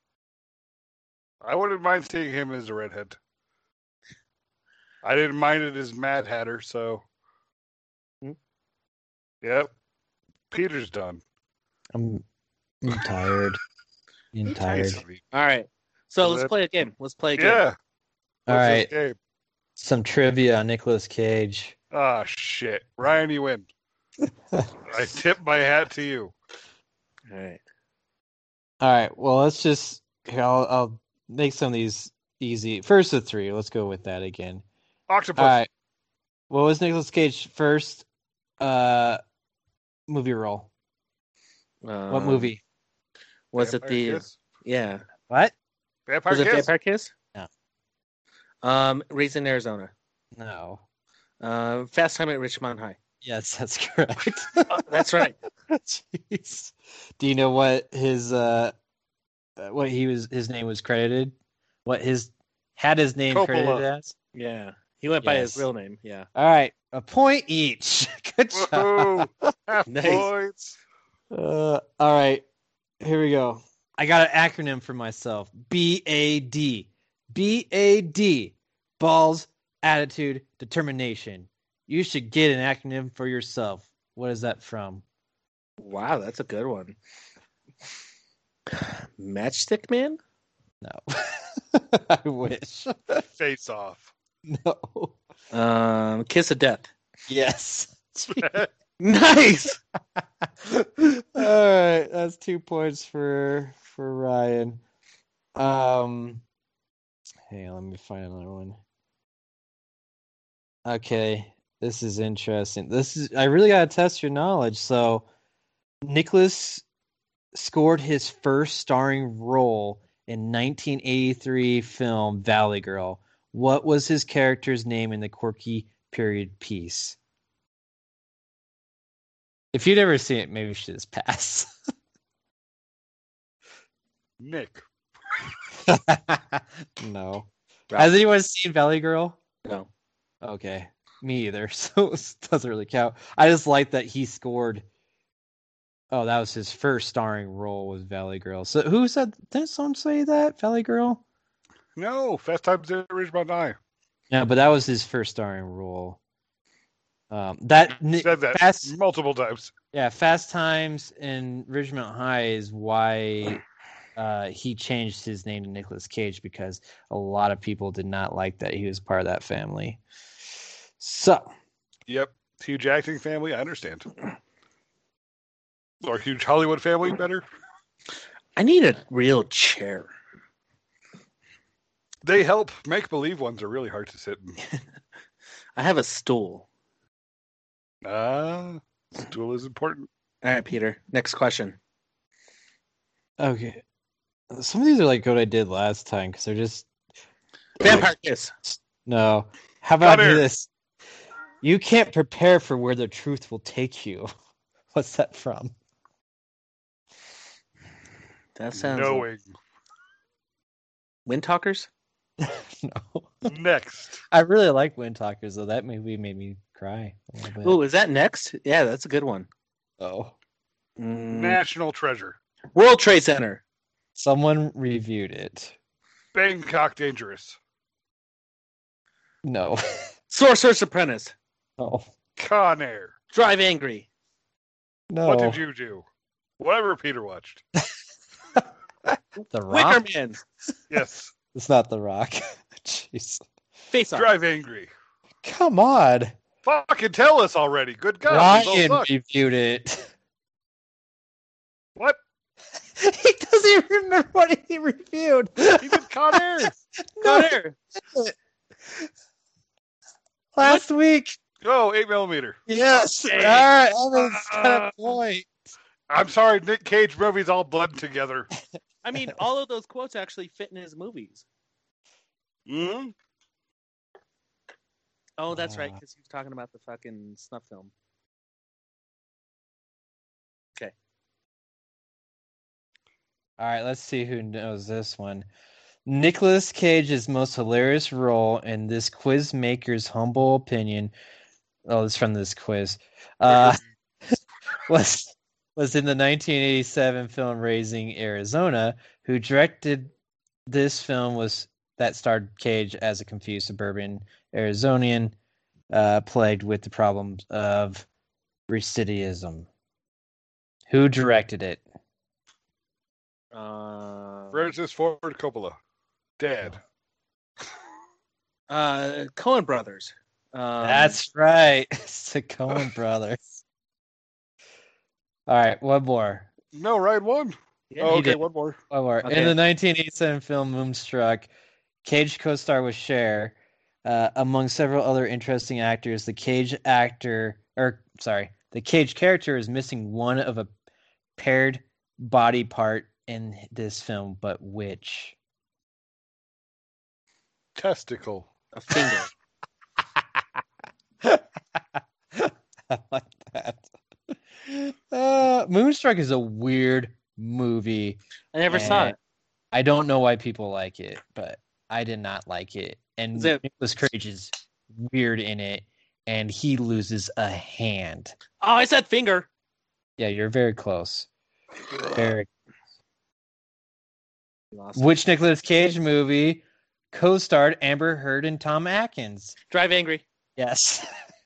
I wouldn't mind seeing him as a redhead. I didn't mind it as Mad Hatter, so. Hmm. Yep. Peter's done. I'm, I'm tired. I'm tired. All right. So Well, let's that- play a game. Let's play a game. Yeah. All What's right. this game? Some trivia on Nicolas Cage. Ah, shit. Ryan, you win. I tip my hat to you. All right. All right. Well, let's just. Here, I'll, I'll make some of these easy. First of three. Let's go with that again. Octopus. All right. What was Nicolas Cage first uh, movie role? What Um, movie? Was Vampire it the? Kiss? Yeah. What? Vampire Was it Kiss? Vampire Kiss? No. Um, Raised in Arizona. No. Uh, Fast Time at Richmond High. Yes, that's correct. Oh, that's right. Jeez. Do you know what his uh, uh, what he was his name was credited? What his had his name Coppola. credited as? Yeah. He went by his Yes. real name. Yeah. All right, a point each. Good job. Woohoo! Half Nice. points. Uh, all right, here we go. I got an acronym for myself. B A D. B A D. Balls, attitude, determination. You should get an acronym for yourself. What is that from? Wow, that's a good one. Matchstick Man? No. I wish. Face off. No. Um, Kiss of Death. Yes. Nice. All right, that's two points for for Ryan. Um, hey, let me find another one. Okay, this is interesting. This is I really gotta test your knowledge. So, Nicholas scored his first starring role in nineteen eighty-three film Valley Girl. What was his character's name in the quirky period piece? If you've never seen it, maybe you should just pass. Nick. No. Ralph. Has anyone seen Valley Girl? No. Okay. Me either. So it doesn't really count. I just like that he scored. Oh, that was his first starring role was Valley Girl. So who said, didn't someone say that? Valley Girl? No, Fast Times at Ridgemont High. Yeah, but that was his first starring role. Um, that Said that Fast, multiple times. yeah, Fast Times in Ridgemont High is why uh, he changed his name to Nicolas Cage because a lot of people did not like that he was part of that family. So, Yep. Huge acting family, I understand. Or huge Hollywood family, better. I need a real chair. They help. Make believe ones are really hard to sit in. I have a stool. Ah, stool is important. All right, Peter. Next question. okay. Some of these are like what I did last time because they're just Vampire Kiss. no. How about Come here. this? You can't prepare for where the truth will take you. What's that from? That sounds. Knowing. Wind Talkers? No. Next. I really like Wind Talkers, though. That movie made me cry a little bit. Oh, is that next? Yeah, that's a good one. Oh. Mm, National treasure. World Trade Center. Someone reviewed it. Bangkok Dangerous. No. Sorcerer's Apprentice. Oh. Con Air. Drive Angry. No. What did you do? Whatever Peter watched. The Rock? Wicker Man. Yes. It's not The Rock. Jeez. Face Off. Drive Angry. Come on. Fucking tell us already. Good God. we both Ryan suck. reviewed it. What? He doesn't even remember what he reviewed. He did Con Air. No, Con Air. last week. Oh, eight millimeter. Yes. Okay. All right. Evan's got a point. I'm sorry, Nick Cage movies all blend together. I mean, all of those quotes actually fit in his movies. Mm-hmm. Oh, that's right, Uh. because he was talking about the fucking snuff film. Okay. All right. Let's see who knows this one. Nicolas Cage's most hilarious role in this quiz maker's humble opinion. Oh, it's from this quiz. Uh, was was in the nineteen eighty-seven film Raising Arizona. Who directed this film was that starred Cage as a confused suburban Arizonian uh, plagued with the problems of recidivism. Who directed it? Uh, Francis Ford Coppola. Dad. uh, Coen Brothers. Um, That's right. It's the Coen brothers. All right, one more. No, Ryan won. yeah, oh, he okay, did. one more. One more. Okay. In the nineteen eighty-seven film Moonstruck, Cage co-starred with Cher. Uh, among several other interesting actors, the Cage actor, or sorry, the Cage character is missing one of a paired body part in this film, but which? Testicle. a finger. I like that. Uh, Moonstruck is a weird movie. I never saw and it. I don't know why people like it, but I did not like it. And Is it- Nicolas Cage is weird in it, and he loses a hand. Oh, I said finger. Yeah, you're very close. Very. You lost. Which Nicolas Cage movie co-starred Amber Heard and Tom Atkins? Drive Angry. Yes.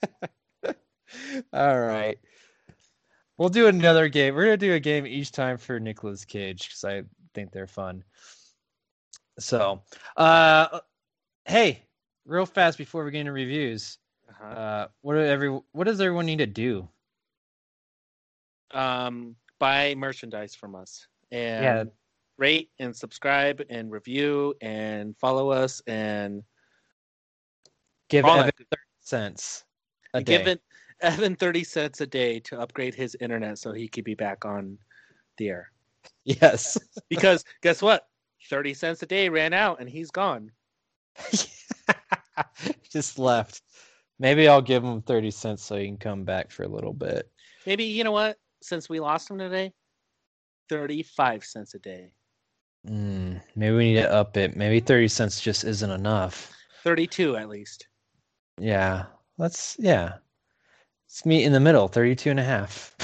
All right. We'll do another game. We're gonna do a game each time for Nicolas Cage because I think they're fun. So, uh, hey, real fast before we get into reviews, Uh-huh. uh, what do every what does everyone need to do? Um, buy merchandise from us and Yeah. rate and subscribe and review and follow us and Give All Evan that. thirty cents a and day. give it Evan thirty cents a day to upgrade his internet so he could be back on the air. Yes. Because guess what? thirty cents a day ran out and he's gone. Just left. Maybe I'll give him thirty cents so he can come back for a little bit. Maybe, you know what? Since we lost him today, thirty-five cents a day. Mm, maybe we need to up it. Maybe thirty cents just isn't enough. thirty-two at least. Yeah. Let's, yeah. Let's meet in the middle, thirty-two and a half.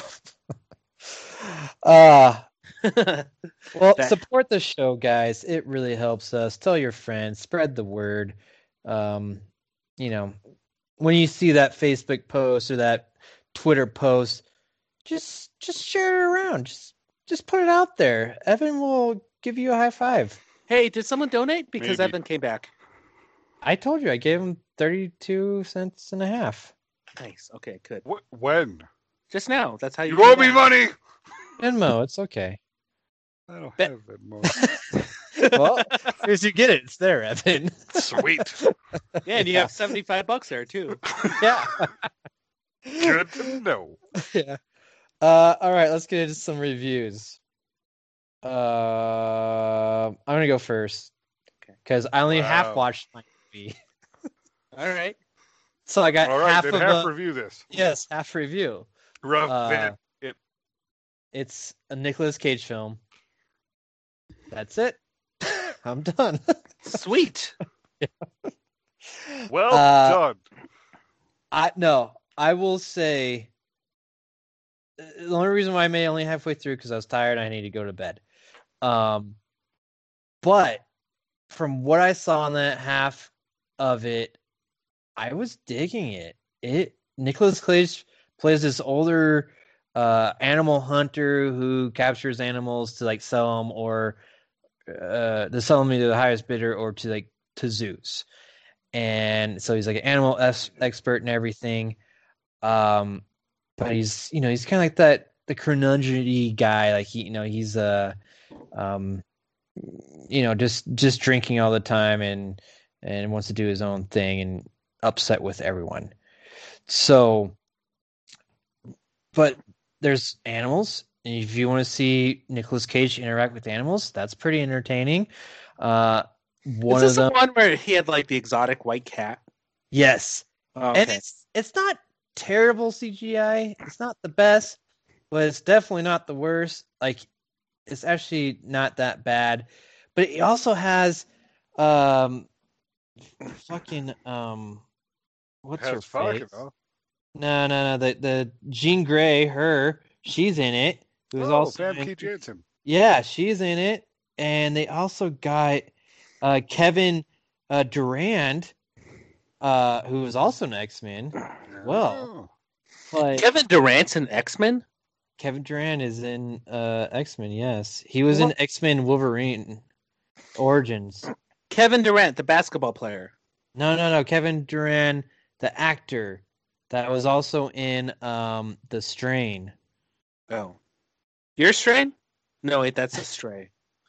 uh, well, That- support the show, guys. It really helps us. Tell your friends, spread the word. Um, you know, when you see that Facebook post or that Twitter post, just just share it around. Just just put it out there. Evan will give you a high five. Hey, did someone donate? Because Maybe. Evan came back. I told you I gave him thirty-two cents and a half. Nice. Okay, good. Wh- when? Just now. That's how you. You do owe me that. money. Venmo, it's okay. I don't Bet- have Venmo. Well, as soon as you get it, it's there, Evan. Sweet. Yeah, and you have seventy-five bucks there too. Yeah. Good to know. Yeah. Uh, all right, let's get into some reviews. Uh, I'm gonna go first Okay. because I only half Wow. watched my movie, All right. so I got All right, half then of half a review this. yes, half review. Rough Uh, it. It's a Nicolas Cage film. That's it. I'm done. Sweet. Well uh, done. I no, I will say uh, the only reason why I made it only halfway through because I was tired and I needed to go to bed. Um, but from what I saw in that half of it, I was digging it. It Nicolas Cage plays this older uh, animal hunter who captures animals to like sell them or uh, to sell them to the highest bidder or to like to zoos. And so he's like an animal es- expert and everything. Um, but he's you know he's kind of like that the curmudgeon guy. Like he you know he's uh um you know just just drinking all the time and and wants to do his own thing and upset with everyone. So, but there's animals, and if you want to see Nicolas Cage interact with animals, that's pretty entertaining. Uh, one Is this of the them, one where he had like the exotic white cat? yes, Oh, and okay. it's it's not terrible C G I. It's not the best, but it's definitely not the worst. Like, it's actually not that bad. But it also has, um, fucking um, what's her Has fucking face? though. No, no, no. The the Jean Grey, her, she's in it. Who's Oh, also in, Famke Janssen. yeah, she's in it. And they also got uh, Kevin uh, Durand, uh, who is also an X-Men. Well, Oh. but Kevin Durant's in X-Men? Kevin Durand is in uh, X-Men. Yes, he was What? in X-Men Wolverine Origins. Kevin Durant, the basketball player. No, no, no. Kevin Durand, the actor, that was also in um, The Strain. Oh. Your strain? No, wait, that's a stray.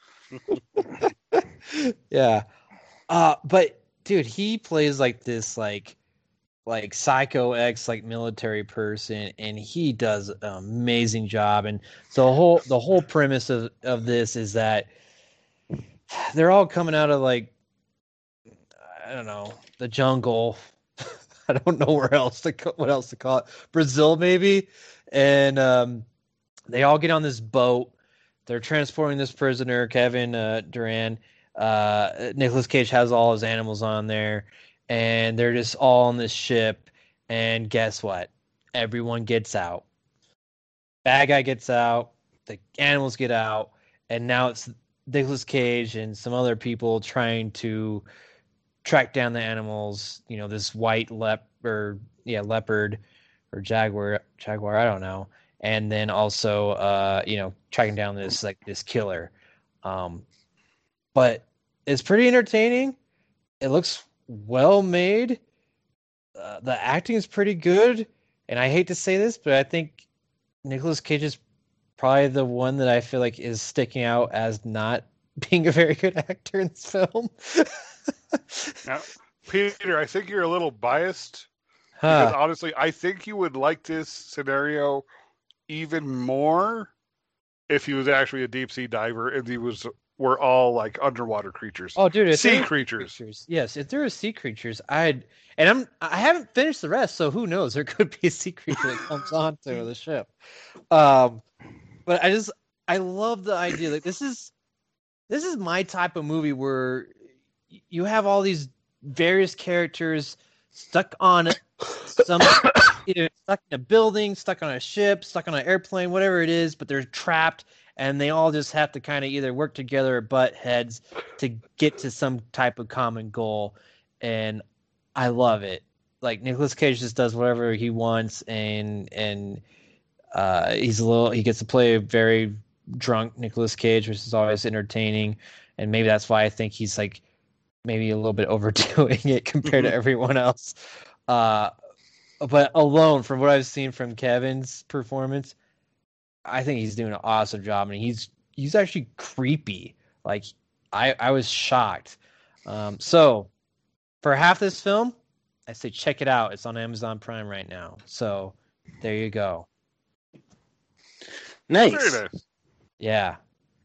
Yeah. Uh, but dude, he plays like this like like psycho ex like military person, and he does an amazing job. And so the whole the whole premise of, of this is that they're all coming out of like I don't know, the jungle. I don't know where else to co- what else to call it. Brazil maybe. And um they all get on this boat. They're transporting this prisoner, Kevin uh, Durand. Uh, Nicolas Cage has all his animals on there, and they're just all on this ship. And guess what? Everyone gets out. Bad guy gets out. The animals get out, and now it's Nicolas Cage and some other people trying to track down the animals. You know, this white lep or yeah leopard or jaguar jaguar. I don't know. And then also, uh, you know, tracking down this like this killer. Um, but it's pretty entertaining. It looks well made. Uh, the acting is pretty good, and I hate to say this, but I think Nicolas Cage is probably the one that I feel like is sticking out as not being a very good actor in this film. Now, Peter, I think you're a little biased because Huh. honestly, I think you would like this scenario even more if he was actually a deep sea diver and he was were all like underwater creatures, Oh, dude, if sea there were creatures. creatures, yes, if there are sea creatures, I'd and I'm I haven't finished the rest, so who knows? There could be a sea creature that comes onto the ship. Um, but I just I love the idea. Like this is this is my type of movie where you have all these various characters stuck on some either stuck in a building, stuck on a ship, stuck on an airplane, whatever it is, but they're trapped and they all just have to kind of either work together or butt heads to get to some type of common goal. And I love it. Like Nicolas Cage just does whatever he wants, and and uh, he's a little he gets to play a very drunk Nicolas Cage, which is always entertaining. And maybe that's why I think he's like maybe a little bit overdoing it compared to everyone else. Uh, but alone, from what I've seen from Kevin's performance, I think he's doing an awesome job, and he's he's actually creepy. Like I I was shocked. Um, so for half this film, I say check it out. It's on Amazon Prime right now. So there you go. Nice. Very nice. Yeah,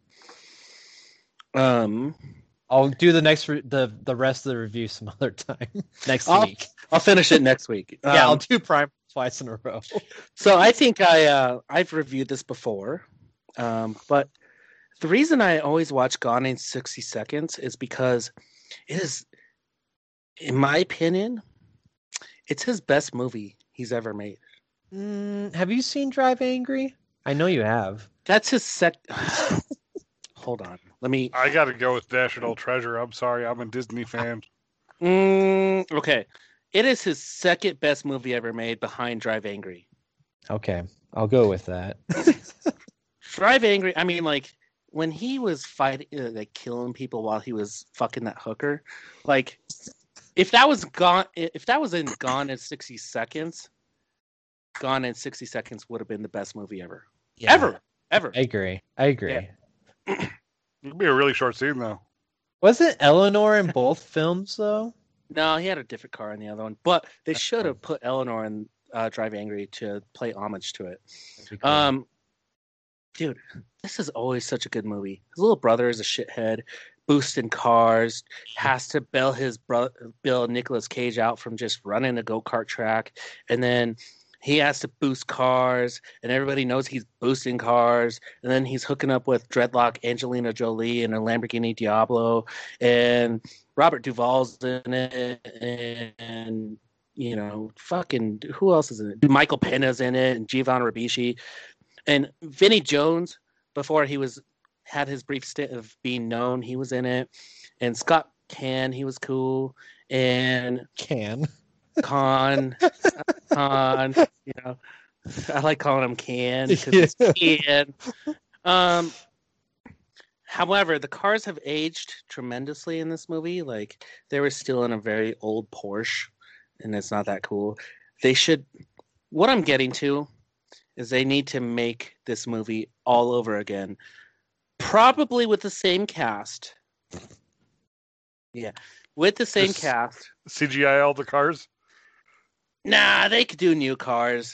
Um, I'll do the next re- the the rest of the review some other time next I'll- week. I'll finish it next week. Yeah, I'll Um, do Prime twice in a row. So I think I uh, I've reviewed this before, um, but the reason I always watch Gone in sixty Seconds is because it is, in my opinion, it's his best movie he's ever made. Mm, have you seen Drive Angry? I know you have. That's his sec. Hold on, let me. I got to go with National Treasure. I'm sorry, I'm a Disney fan. Mm, okay, it is his second best movie ever made behind Drive Angry. Okay, I'll go with that. Drive Angry. I mean, like when he was fighting, uh, like killing people while he was fucking that hooker. Like, if that was gone, if that was in Gone in sixty seconds, Gone in sixty seconds would have been the best movie ever, Yeah, ever, ever. I agree. I agree. Yeah. It'd be a really short scene though. Wasn't Eleanor in both films though? No, he had a different car in the other one, but they should have put Eleanor in uh, Drive Angry to play homage to it. Cool. Um, dude, this is always such a good movie. His little brother is a shithead, boosting cars, has to bail his bro- bail Nicolas Cage out from just running a go kart track, and then he has to boost cars, and everybody knows he's boosting cars, and then he's hooking up with dreadlock Angelina Jolie in a Lamborghini Diablo, and Robert Duvall's in it, and, and you know, fucking who else is in it? Michael Pena's in it, and Giovanni Ribisi, and Vinnie Jones before he was had his brief stint of being known, he was in it, and Scott Caan, he was cool, and Can. Con, Con, you know, I like calling him Can because Yeah. it's Can. Um, however, the cars have aged tremendously in this movie. Like they were still in a very old Porsche, and it's not that cool. They should. What I'm getting to is they need to make this movie all over again, probably with the same cast. Yeah, with the same Just- cast. C G I all the cars. Nah, they could do new cars.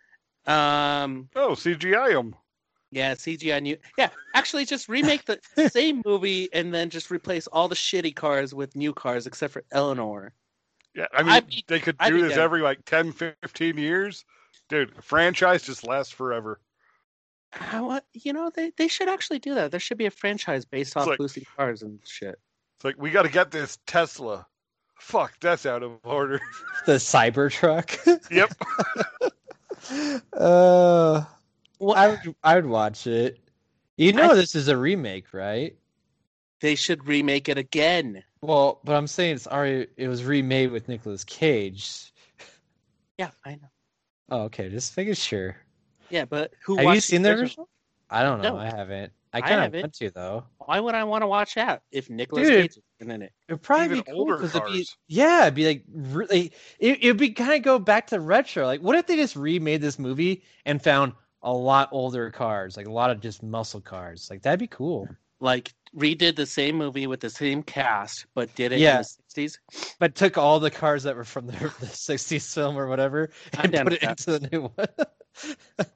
Um, Oh, C G I them. yeah, C G I new. Yeah, actually, just remake the same movie and then just replace all the shitty cars with new cars, except for Eleanor. Yeah, I mean, I'd be- they could I'd do be this down. every like ten, fifteen years. Dude, the franchise just lasts forever. How, what- you know, they, they should actually do that. There should be a franchise based off like- boosting cars and shit. It's like, we got to get this Tesla. Fuck, that's out of order. The Cybertruck. Yep. uh, What I would I would watch it. You know this is a remake, right? they should remake it again. Well, but I'm saying it's already it was remade with Nicolas Cage. Yeah, I know. Oh, okay, just making sure. Yeah, but who Have you watched seen the original? original? I don't know. No. I haven't. I I kind of haven't. want to though. Why would I want to watch that if Nicolas Dude. Cage is in it? It'd probably Even be cool older 'cause it'd be cars. yeah, it'd be like really. It, it'd be kind of go back to retro. Like, what if they just remade this movie and found a lot older cars, like a lot of just muscle cars? Like that'd be cool. Like redid the same movie with the same cast, but did it in Yeah. the sixties. But took all the cars that were from the, the sixties film or whatever I'm and down put with it that. into the new one.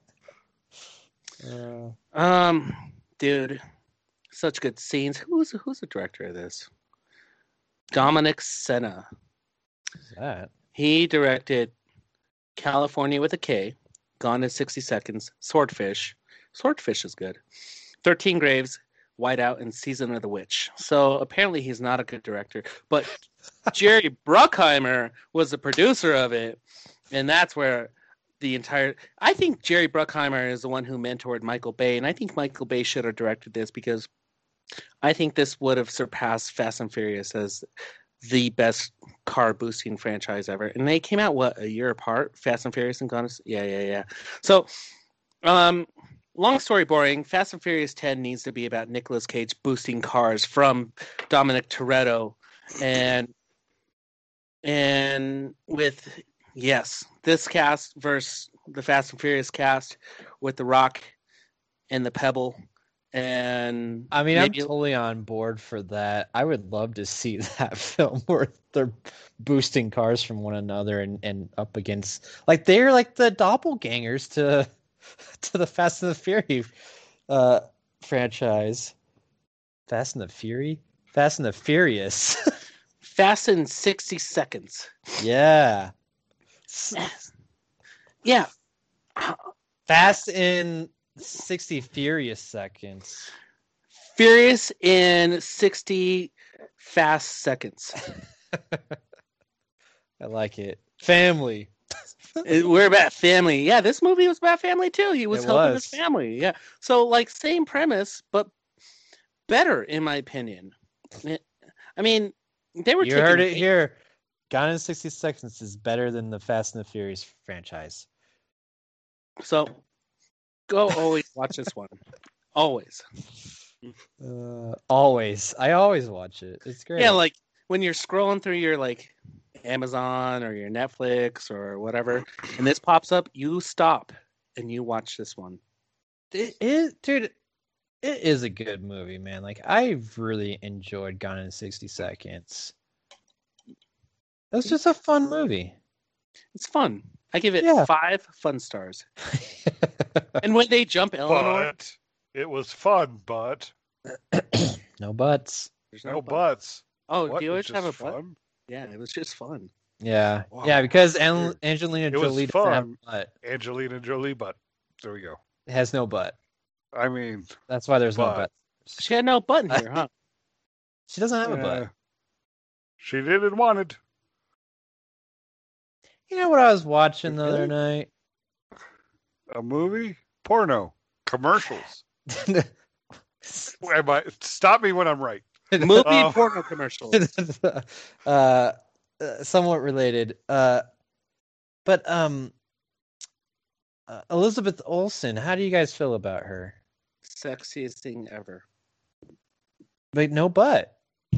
uh, Um, dude, such good scenes. Who's who's the director of this? Dominic Senna. what's that? He directed California with a K, Gone in sixty Seconds, Swordfish. Swordfish is good. thirteen Graves, Whiteout, and Season of the Witch. So apparently he's not a good director. But Jerry Bruckheimer was the producer of it, and that's where the entire... I think Jerry Bruckheimer is the one who mentored Michael Bay, and I think Michael Bay should have directed this because I think this would have surpassed Fast and Furious as the best car boosting franchise ever. And they came out, what, a year apart? Fast and Furious and Gone? Yeah, yeah, yeah. So, um... long story boring, Fast and Furious ten needs to be about Nicolas Cage boosting cars from Dominic Toretto. And and with yes, this cast versus the Fast and Furious cast with The Rock and the Pebble. And I mean, maybe- I'm totally on board for that. I would love to see that film where they're boosting cars from one another and, and up against like they're like the doppelgangers to to the Fast and the Fury uh, franchise. Fast and the Fury? Fast and the Furious. Fast in sixty seconds. yeah. Yeah. Fast in sixty Furious seconds. Furious in sixty fast seconds. I like it. Family. It- We're about family. Yeah, this movie was about family too. He was It helping was. his family. Yeah. So like same premise, but better in my opinion. It- I mean, they were You taking heard it bait- here. Gone in sixty seconds is better than the Fast and the Furious franchise. So go always watch this one. Always. Uh, always. I always watch it. It's great. Yeah, like when you're scrolling through your like Amazon or your Netflix or whatever, and this pops up, you stop and you watch this one. It is, dude. It is a good movie, man. Like I've really enjoyed Gone in sixty Seconds. It was just a fun movie. It's fun. I give it Yeah. five fun stars. And when they jump Eleanor, But it was fun, but No buts. there's no butt. buts. Oh, What? do you always It's have a just butt? fun? Yeah, it was just fun. Yeah, Wow. yeah, because An- Dude, Angelina it was Jolie doesn't have fun. a butt. Angelina Jolie, but there we go. It has no butt. I mean, That's why there's no But- butt. She had no button here, huh? She doesn't have a butt. eh, she did and wanted. You know what I was watching the other Really? night? A movie? Porno. Commercials. Am I, stop me when I'm right. Movie Oh. porno commercials. uh, uh, somewhat related. Uh, but um, uh, Elizabeth Olsen, how do you guys feel about her? Sexiest thing ever. Like no butt.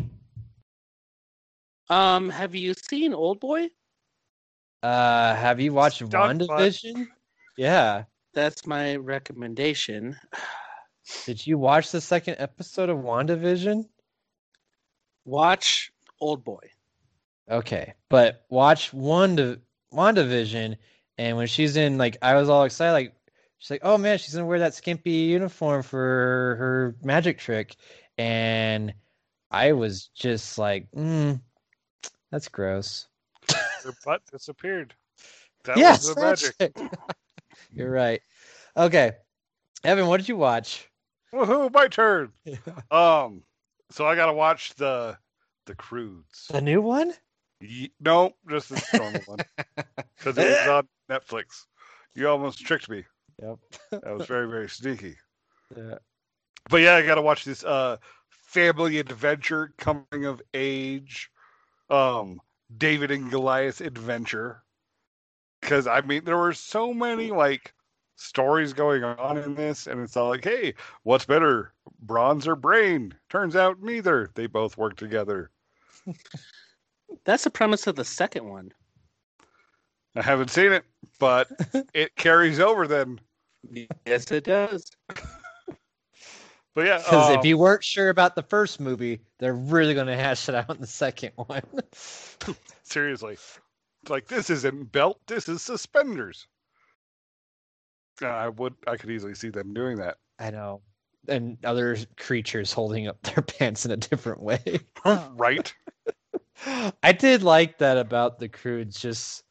Um, have you seen Old Boy? Uh, have you watched Stunt butt. WandaVision? Yeah. That's my recommendation. Did you watch the second episode of WandaVision? Watch Old Boy. Okay, but watch Wanda WandaVision, and when she's in, like, I was all excited, like, she's like, oh man, she's gonna wear that skimpy uniform for her magic trick, and I was just like, mm, that's gross. Her butt disappeared. That yes, was the that's magic. it. You're right. Okay, Evan, what did you watch? Woohoo, my turn. Um, so I gotta watch the the Croods. The new one? Ye- no, just the normal one because it was on Netflix. You almost tricked me. Yep. That was very very sneaky. Yeah. But yeah, I gotta watch this uh family adventure, coming of age, um, David and Goliath adventure. Because I mean, there were so many like stories going on in this, and it's all like, hey, what's better, bronze or brain? Turns out neither. They both work together. That's the premise of the second one. I haven't seen it, but it carries over then. Yes, it does. But yeah, Because um, if you weren't sure about the first movie, they're really going to hash it out in the second one. seriously, it's like, this isn't belt, this is suspenders. Uh, I would, I could easily see them doing that. I know. And other creatures holding up their pants in a different way. Right? I did like that about the Croods, just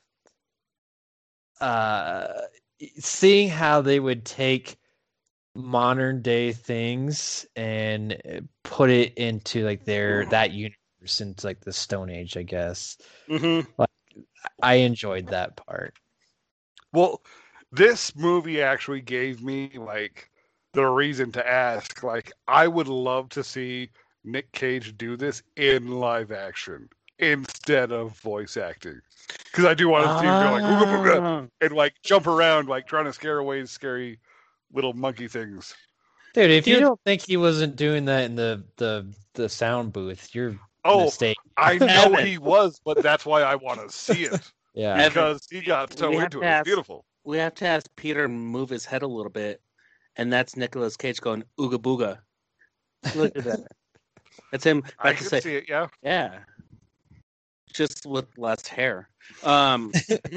uh, seeing how they would take modern day things and put it into like their that universe, into like the Stone Age, I guess. Mm-hmm. I enjoyed that part. Well, this movie actually gave me like the reason to ask. Like, I would love to see Nick Cage do this in live action instead of voice acting, because I do want to see him go like "Ooga booga," Ah. and like jump around, like trying to scare away scary little monkey things. Dude, if you Dude. don't think he wasn't doing that in the the, the sound booth, you're Oh, mistaken. I know Evan. he was, but that's why I want to see it, Yeah. Evan, because he got so we have into to it. It's ask- beautiful. We have to ask Peter to move his head a little bit, and that's Nicolas Cage going ooga booga. Look at that. That's him I about to can say, see it. Yeah. yeah, just with less hair. Um,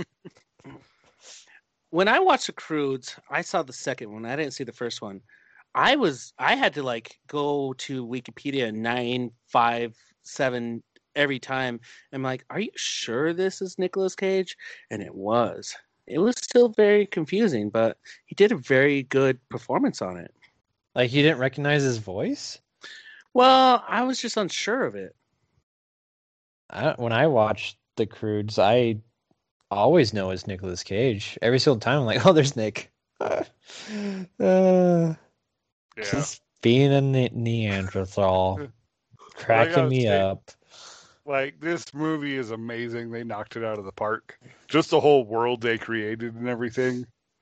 when I watched The Croods, I saw the second one. I didn't see the first one. I was I had to like go to Wikipedia nine five seven every time. I'm like, are you sure this is Nicolas Cage? And it was. It was still very confusing, but he did a very good performance on it. Like you didn't recognize his voice? Well, I was just unsure of it. I, when I watch The Croods, I always know it's Nicolas Cage. Every single time I'm like, oh, there's Nick. uh, Yeah. Just being a ne- Neanderthal. Cracking gotta me say- up. Like, this movie is amazing. They knocked it out of the park. Just the whole world they created and everything.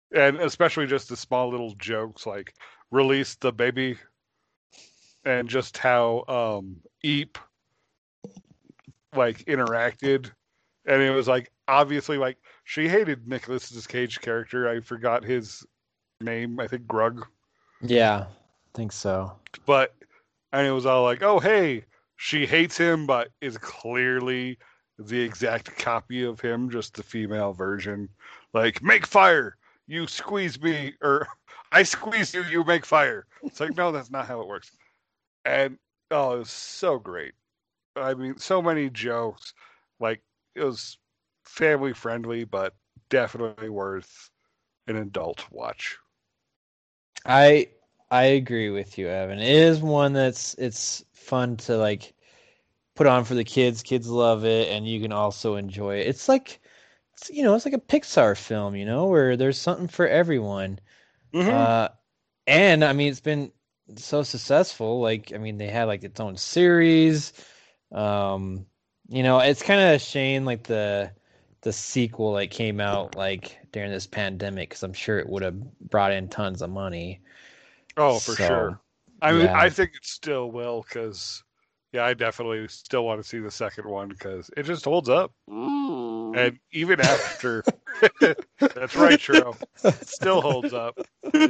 and especially just the small little jokes like release the baby, and just how um, Eep like interacted, and it was like obviously like she hated Nicolas Cage character. I forgot his name. I think Grug. Yeah, I think so. But and it was all like, oh hey, she hates him, but is clearly the exact copy of him, just the female version. Like, make fire, you squeeze me, or I squeeze you, you make fire. It's like, no, that's not how it works. And oh, it was so great. I mean, so many jokes. Like, it was family friendly, but definitely worth an adult watch. I I agree with you, Evan. It is one that's it's fun to like put on for the kids. Kids love it, and you can also enjoy it. It's like it's, you know, it's like a Pixar film, you know, where there's something for everyone. Mm-hmm. Uh, and I mean, it's been so successful. Like, I mean, they had like its own series. Um, you know, it's kind of a shame like the the sequel that came out like during this pandemic, because I'm sure it would have brought in tons of money. Oh, for So, sure. I mean, yeah. I think it still will, because yeah, I definitely still want to see the second one because it just holds up. And even after, that's right, Churro, it still holds up.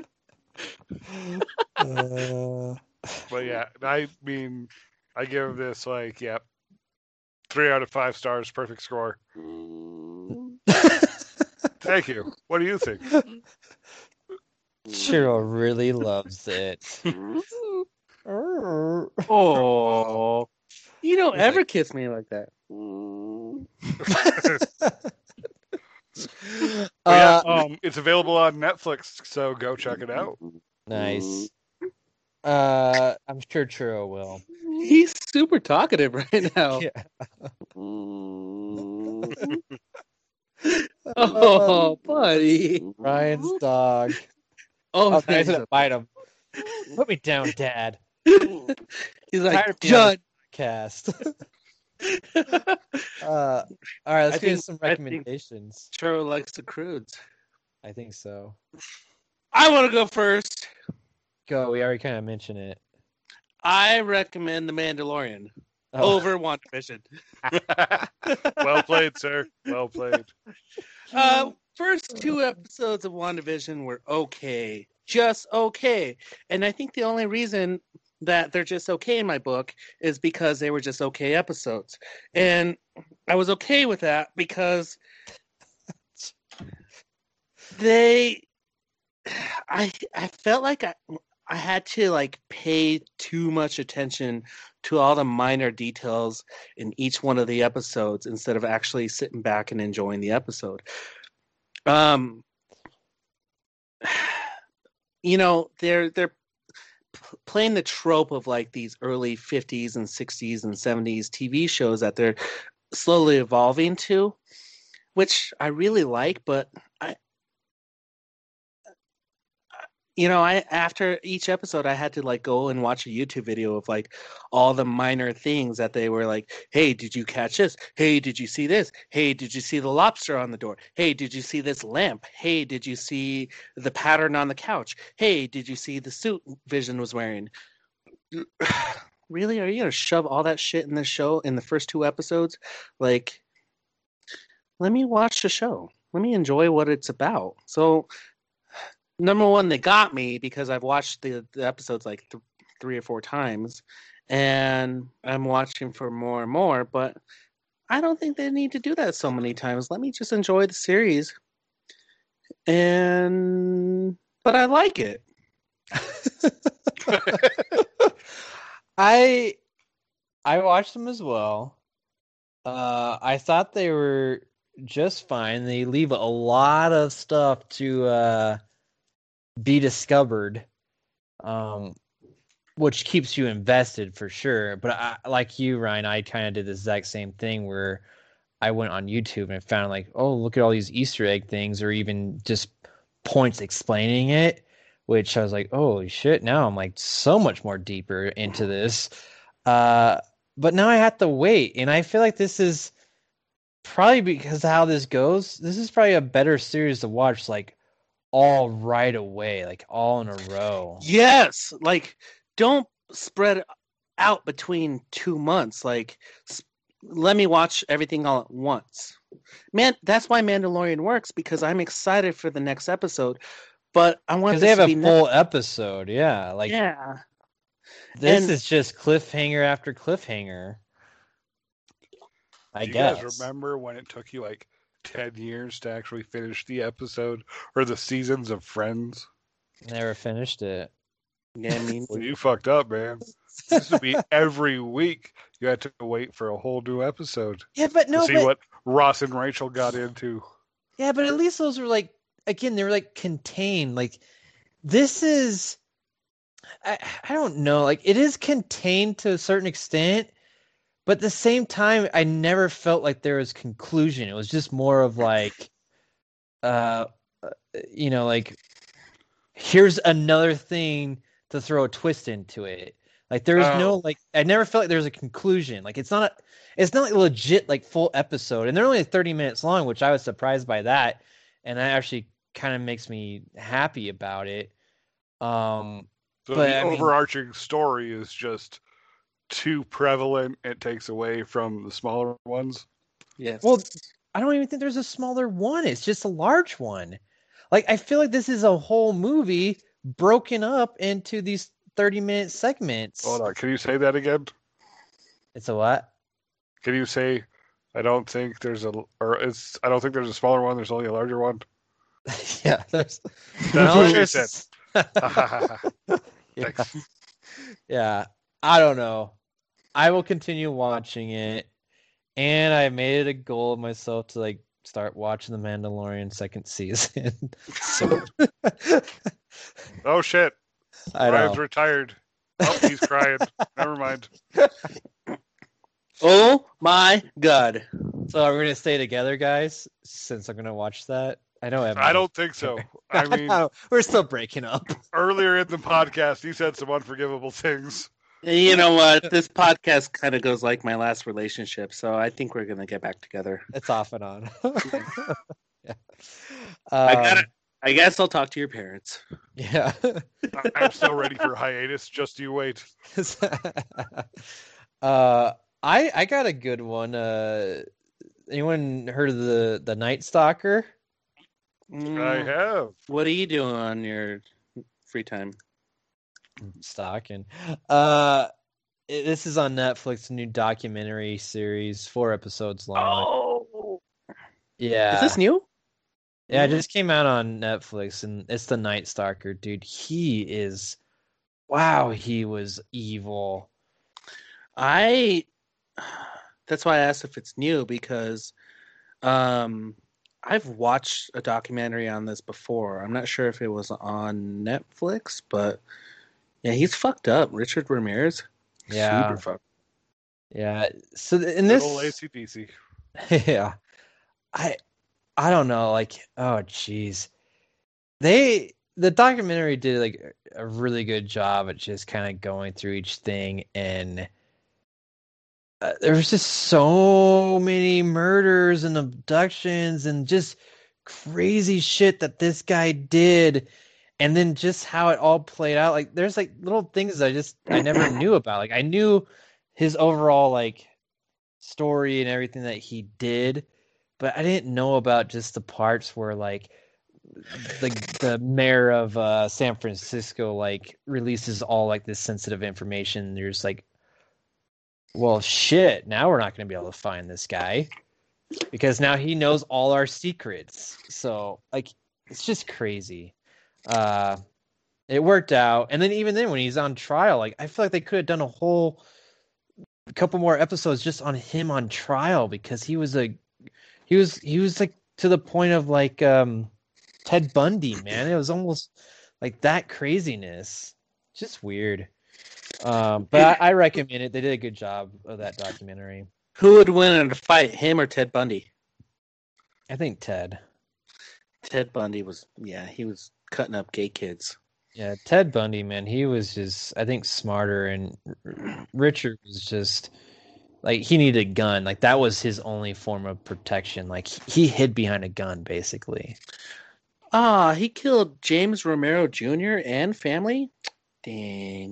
Uh, But yeah, I mean, I give this like, yeah, three out of five stars, perfect score. Thank you. What do you think? Cheryl really loves it. Oh, you don't He's ever like- kiss me like that. But yeah, Uh, um, it's available on Netflix, so go check it out. nice. Uh, I'm sure Churro will. He's super talkative right now. Yeah. Oh, buddy. Ryan's dog. Oh, Oh, he's thanks. gonna bite him. Put me down, Dad. He's Tired like, of being on Judd. Cast. uh, all right, let's I get think- into some I think- recommendations. Churro likes the crudes. I think so. I want to go first. Go. We already kind of mentioned it. I recommend The Mandalorian Oh, over WandaVision. Well played, sir. Well played. Uh, first two episodes of WandaVision were okay, just okay. And I think the only reason that they're just okay in my book is because they were just okay episodes. And I was okay with that because they I I felt like I I had to like pay too much attention to all the minor details in each one of the episodes instead of actually sitting back and enjoying the episode. Um, you know, they're they're p- playing the trope of like these early fifties and sixties and seventies T V shows that they're slowly evolving to, which I really like, but I you know, I after each episode I had to like go and watch a YouTube video of like all the minor things that they were like, "Hey, did you catch this? Hey, did you see this? Hey, did you see the lobster on the door? Hey, did you see this lamp? Hey, did you see the pattern on the couch? Hey, did you see the suit Vision was wearing?" Really? Are you going to shove all that shit in this show in the first two episodes? Like, let me watch the show. Let me enjoy what it's about. So, number one, they got me because I've watched the, the episodes like th- three or four times, and I'm watching for more and more. But I don't think they need to do that so many times. Let me just enjoy the series, and but I like it. I I watched them as well. Uh, I thought they were just fine. They leave a lot of stuff to uh, be discovered, um, which keeps you invested for sure. But I, like you, Ryan, I kind of did the exact same thing where I went on YouTube and found like, oh, look at all these Easter egg things, or even just points explaining it. Which I was like, oh shit! Now I'm like so much more deeper into this. Uh, but now I have to wait, and I feel like this is probably because of how this goes. This is probably a better series to watch like all right away, like all in a row. Yes, like don't spread out between two months. Like, s- let me watch everything all at once. Man, that's why Mandalorian works because I'm excited for the next episode, but I want Because this they have to a be full episode, yeah. Like ne- yeah. this and- is just cliffhanger after cliffhanger. I Do you guess. guys remember when it took you like ten years to actually finish the episode or the seasons of Friends? Never finished it. Yeah, I mean, Well, you fucked up, man. This would be every week. You had to wait for a whole new episode Yeah, but no, to see but what Ross and Rachel got into. yeah, but at least those were like again, they were like contained. Like this is, I I don't know, like it is contained to a certain extent, but at the same time, I never felt like there was conclusion. It was just more of like, uh, uh, you know, like here's another thing to throw a twist into it. Like there's Oh. no like I never felt like there was a conclusion. Like it's not a, it's not like a legit like full episode, and they're only thirty minutes long, which I was surprised by that, and that actually kind of makes me happy about it. Um, So But, the I mean- overarching story is just too prevalent. It takes away from the smaller ones. yes. well, I don't even think there's a smaller one. It's just a large one. Like I feel like this is a whole movie broken up into these thirty minute segments. Hold on, can you say that again? It's a what? Can you say? I don't think there's a, or it's. I don't think there's a smaller one. There's only a larger one. Yeah, there's. That's no, what she there's- yeah. Thanks. Yeah, I don't know. I will continue watching it, and I made it a goal of myself to like start watching The Mandalorian second season. So Oh shit! I Ryan's know. retired. Oh, he's crying. Never mind. Oh my god. So are we gonna stay together, guys? Since I'm gonna watch that. I know. Evan I is- don't think so. I mean, know. We're still breaking up. earlier in the podcast, you said some unforgivable things. You know what? This podcast kind of goes like my last relationship, so I think we're gonna get back together. It's off and on. Yeah. I got Um, it. I guess I'll talk to your parents. Yeah. I- I'm still ready for hiatus. Just you wait. uh, I I got a good one. Uh, anyone heard of the the Night Stalker? I Mm, have. What are you doing on your free time? Stalking. Uh, it- this is on Netflix. A new documentary series, four episodes long. Oh, Yeah. is this new? Yeah, it just came out on Netflix, and it's the Night Stalker, dude. He is, wow, he was evil. I. That's why I asked if it's new because, um, I've watched a documentary on this before. I'm not sure if it was on Netflix, but yeah, he's fucked up. Richard Ramirez. Yeah. Super fucked. Yeah. So th- in Good this, old A C D C. yeah, I, I don't know. Like, oh, jeez, they the documentary did like a really good job at just kind of going through each thing, and uh, there was just so many murders and abductions and just crazy shit that this guy did, and then just how it all played out. Like, there's like little things I just I never knew about. Like, I knew his overall like story and everything that he did, but I didn't know about just the parts where like the the mayor of uh, San Francisco like releases all like this sensitive information. There's like, well, shit. Now we're not going to be able to find this guy because now he knows all our secrets. So like, it's just crazy. Uh, it worked out, and then even then when he's on trial, like I feel like they could have done a whole couple more episodes just on him on trial because he was a he was he was like to the point of like um Ted Bundy, man. It was almost like that craziness. Just weird. Um but I, I recommend it. They did a good job of that documentary. Who would win in a fight, him or Ted Bundy? I think Ted. Ted Bundy was, yeah, he was cutting up gay kids. Yeah, Ted Bundy, man, he was just I think smarter, and R- Richard was just like he needed a gun. Like that was his only form of protection. Like he hid behind a gun basically. Ah, he killed James Romero Junior and family? Dang.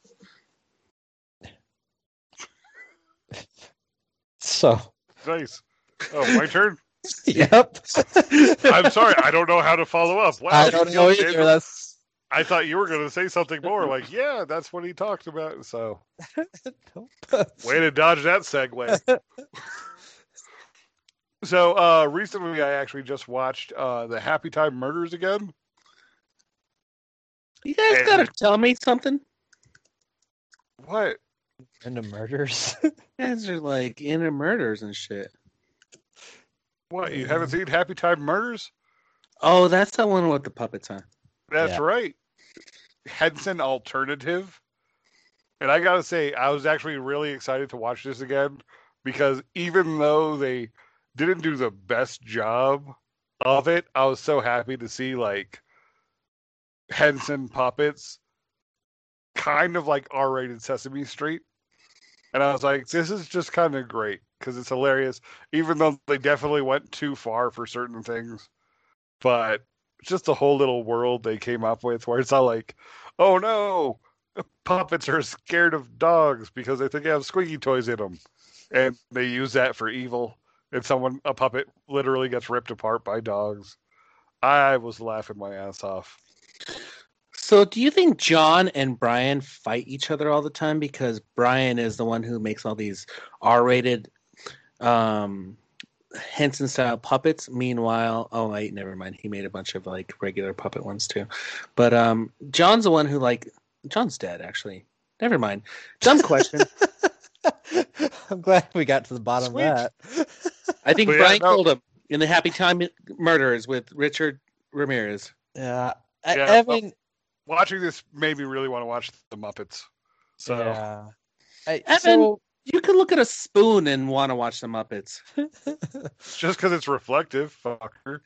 So, Nice. Oh, my turn. yep. I'm sorry, I don't know how to follow up. Wow, I he don't know killed either. James- That's I thought you were going to say something more. Like, yeah, that's what he talked about. So, way to dodge that segue. So, uh, recently I actually just watched uh, the Happy Time Murders again. You guys And- gotta tell me something. What? into murders. You guys are like into murders and shit. What? You haven't seen Happy Time Murders? Oh, that's the one with the puppets, huh? That's Yeah. right. Henson Alternative. And I gotta say, I was actually really excited to watch this again because even though they didn't do the best job of it, I was so happy to see like Henson puppets, kind of like R-rated Sesame Street. And I was like, this is just kind of great because it's hilarious, even though they definitely went too far for certain things. But just the whole little world they came up with where it's all like, oh no, puppets are scared of dogs because they think they have squeaky toys in them. And they use that for evil. And someone, a puppet, literally gets ripped apart by dogs. I was laughing my ass off. So, do you think John and Brian fight each other all the time because Brian is the one who makes all these R-rated um, Henson-style puppets? Meanwhile, oh wait, never mind. He made a bunch of like regular puppet ones too. But um, John's the one who like John's dead actually. Never mind. Dumb question. I'm glad we got to the bottom Sweet. of that. I think But yeah, Brian no. killed him in the Happy Time Murders with Richard Ramirez. Yeah. I, Yeah, Evan. Watching this made me really want to watch the Muppets. So Yeah. I, Evan- so, You could look at a spoon and want to watch the Muppets. just because it's reflective, fucker.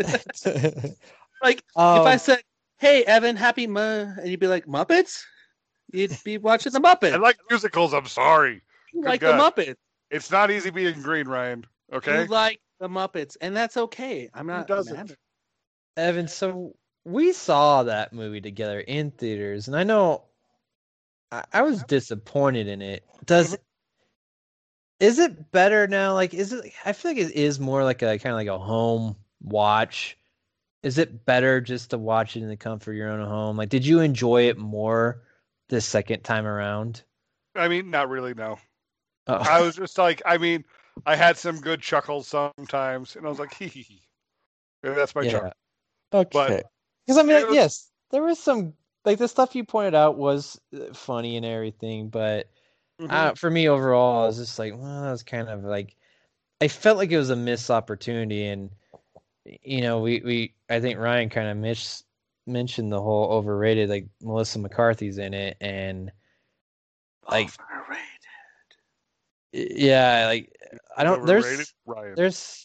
Like um, if I said, "Hey, Evan, happy mu," and you'd be like, "Muppets," you'd be watching the Muppets. I like musicals. I'm sorry. you good like God. the Muppets. It's not easy being green, Ryan. Okay. You like the Muppets, and that's okay. I'm not doesn't? mad. Evan, so we saw that movie together in theaters, and I know I, I was disappointed in it. Does is it better now? Like, is it? I feel like it is more like a kind of like a home watch. Is it better just to watch it in the comfort of your own home? Like, did you enjoy it more the second time around? I mean, not really. No. Oh. I was just like, I mean, I had some good chuckles sometimes, and I was like, hee hee hee. And that's my yeah. chuckle. Okay. Because I mean, it like, was- yes, there was some like the stuff you pointed out was uh, funny and everything, but Mhm. uh, for me overall, I was just like, well, that was kind of like I felt like it was a missed opportunity, and you know, we we I think Ryan kind of mis- mentioned the whole overrated, like Melissa McCarthy's in it, and like Overrated. yeah, like I don't Overrated? there's Ryan. there's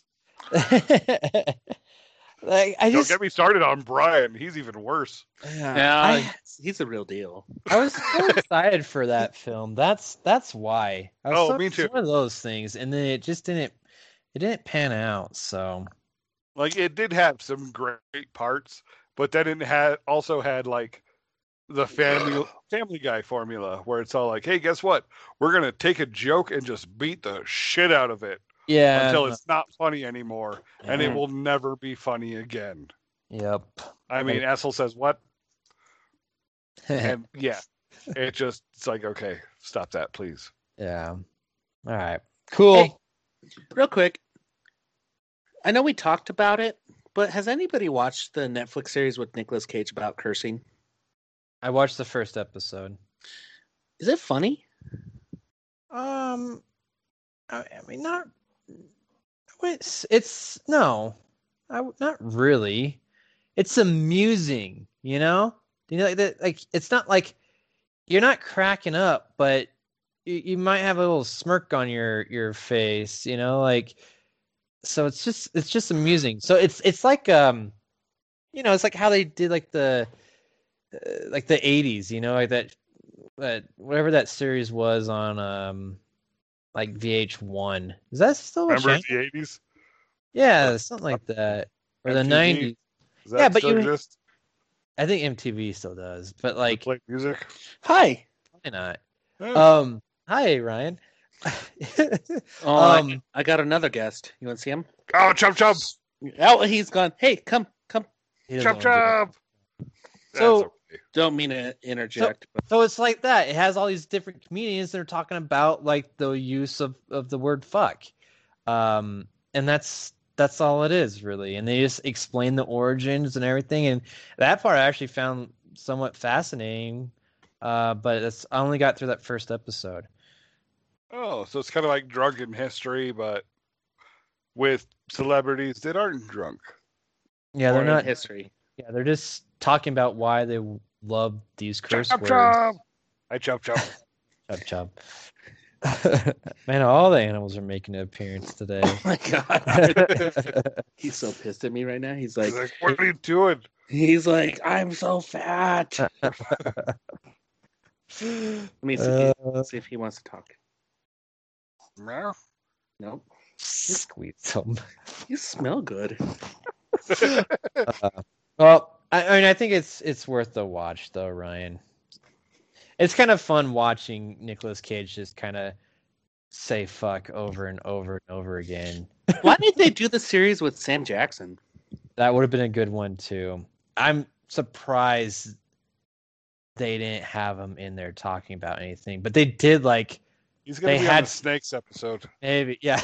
like I Don't just get me started on Brian. He's even worse. yeah, Yeah, I, he's a real deal. I was so excited for that film. That's that's why. I was Oh, so, me it's too. one of those things, and then it just didn't. It didn't pan out. So Like, it did have some great parts, but then it had also had like the family Family Guy formula, where it's all like, hey, guess what? We're gonna take a joke and just beat the shit out of it yeah, until no- it's not funny anymore, and it Mhm. will never be funny again. Yep. I mean, Right. Essel says what? And yeah, it just it's like, okay, stop that, please. yeah. All right. Cool. Hey, real quick, I know we talked about it, but has anybody watched the Netflix series with Nicolas Cage about cursing? I watched the first episode. Is it funny? Um, I, I mean, not. It's it's no, I w- not really. It's amusing, you know. You know, like that. Like it's not like you're not cracking up, but you, you might have a little smirk on your your face, you know, like. So it's just it's just amusing. So it's it's like um, you know, it's like how they did like the uh, like the eighties, you know, like that that whatever that series was on um like V H one. Is that still a Remember channel? the eighties? Yeah, something like that. Or the M T V? nineties. Does that Yeah, but still you- exist? I think M T V still does, but To like, play music? Hi. why not? Yeah. Um, hi Ryan. Oh, um, I, I got another guest. You want to see him? oh, chop chop! Oh, he's gone. Hey, come, come. he doesn't Chop wanna do that. chop! So- That's okay. Don't mean to interject, but So it's like that. It has all these different comedians that are talking about like the use of, of the word fuck. Um, and that's that's all it is really. And they just explain the origins and everything. And that part I actually found somewhat fascinating. Uh, but it's I only got through that first episode. Oh, so it's kind of like drunken history, but with celebrities that aren't drunk. Yeah, or they're in not history. yeah, they're just talking about why they love these curse Chop words. chop! I chop chop. Chop chop. Man, all the animals are making an appearance today. Oh my god, he's so pissed at me right now. He's like, He's like, what are you doing? he's like, I'm so fat. Let me see, Uh, see if he wants to talk. Meow. Nope. squeeze them. You smell good. Well, I, I mean, I think it's it's worth the watch, though, Ryan. It's kind of fun watching Nicolas Cage just kind of say "fuck" over and over and over again. Why did they do the series with Sam Jackson? That would have been a good one too. I'm surprised they didn't have him in there talking about anything, but they did. Like He's gonna They be on had- the Snakes episode. maybe, yeah.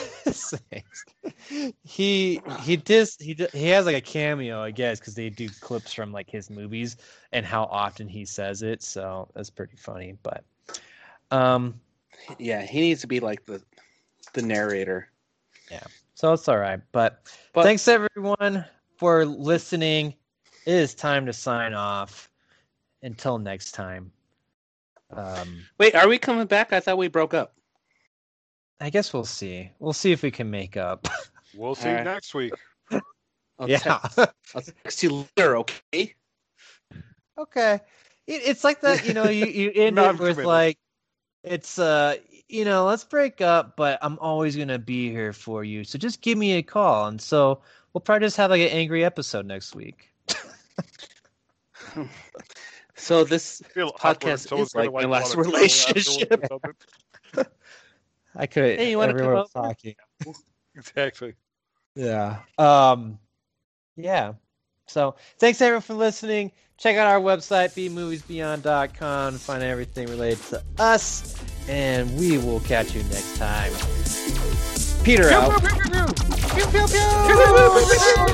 he he does he do- he has like a cameo, I guess, because they do clips from like his movies and how often he says it. So that's pretty funny. But um, Yeah, he needs to be like the the narrator. so it's all right. But, But thanks everyone for listening. It is time to sign off. Until next time. Um, wait, are we coming back? I thought we broke up. I guess we'll see. We'll see if we can make up. We'll see Alright. next week. I'll yeah. text, I'll text you later, okay? Okay. It, it's like that, you know, you, you end it with Non-committal. like, it's, uh, you know, let's break up, but I'm always going to be here for you. So just give me a call. And so we'll probably just have like an angry episode next week. So this I feel awkward. podcast Someone's is gonna, like my last wanna cuddle relationship. afterwards or something. I could, Hey, you wanna everyone come was over? talking. Exactly. Yeah. Um, yeah. So thanks everyone for listening. Check out our website, b movies beyond dot com, to find everything related to us. And we will catch you next time. Peter out. Pew, pew, pew, pew. Pew, pew, pew.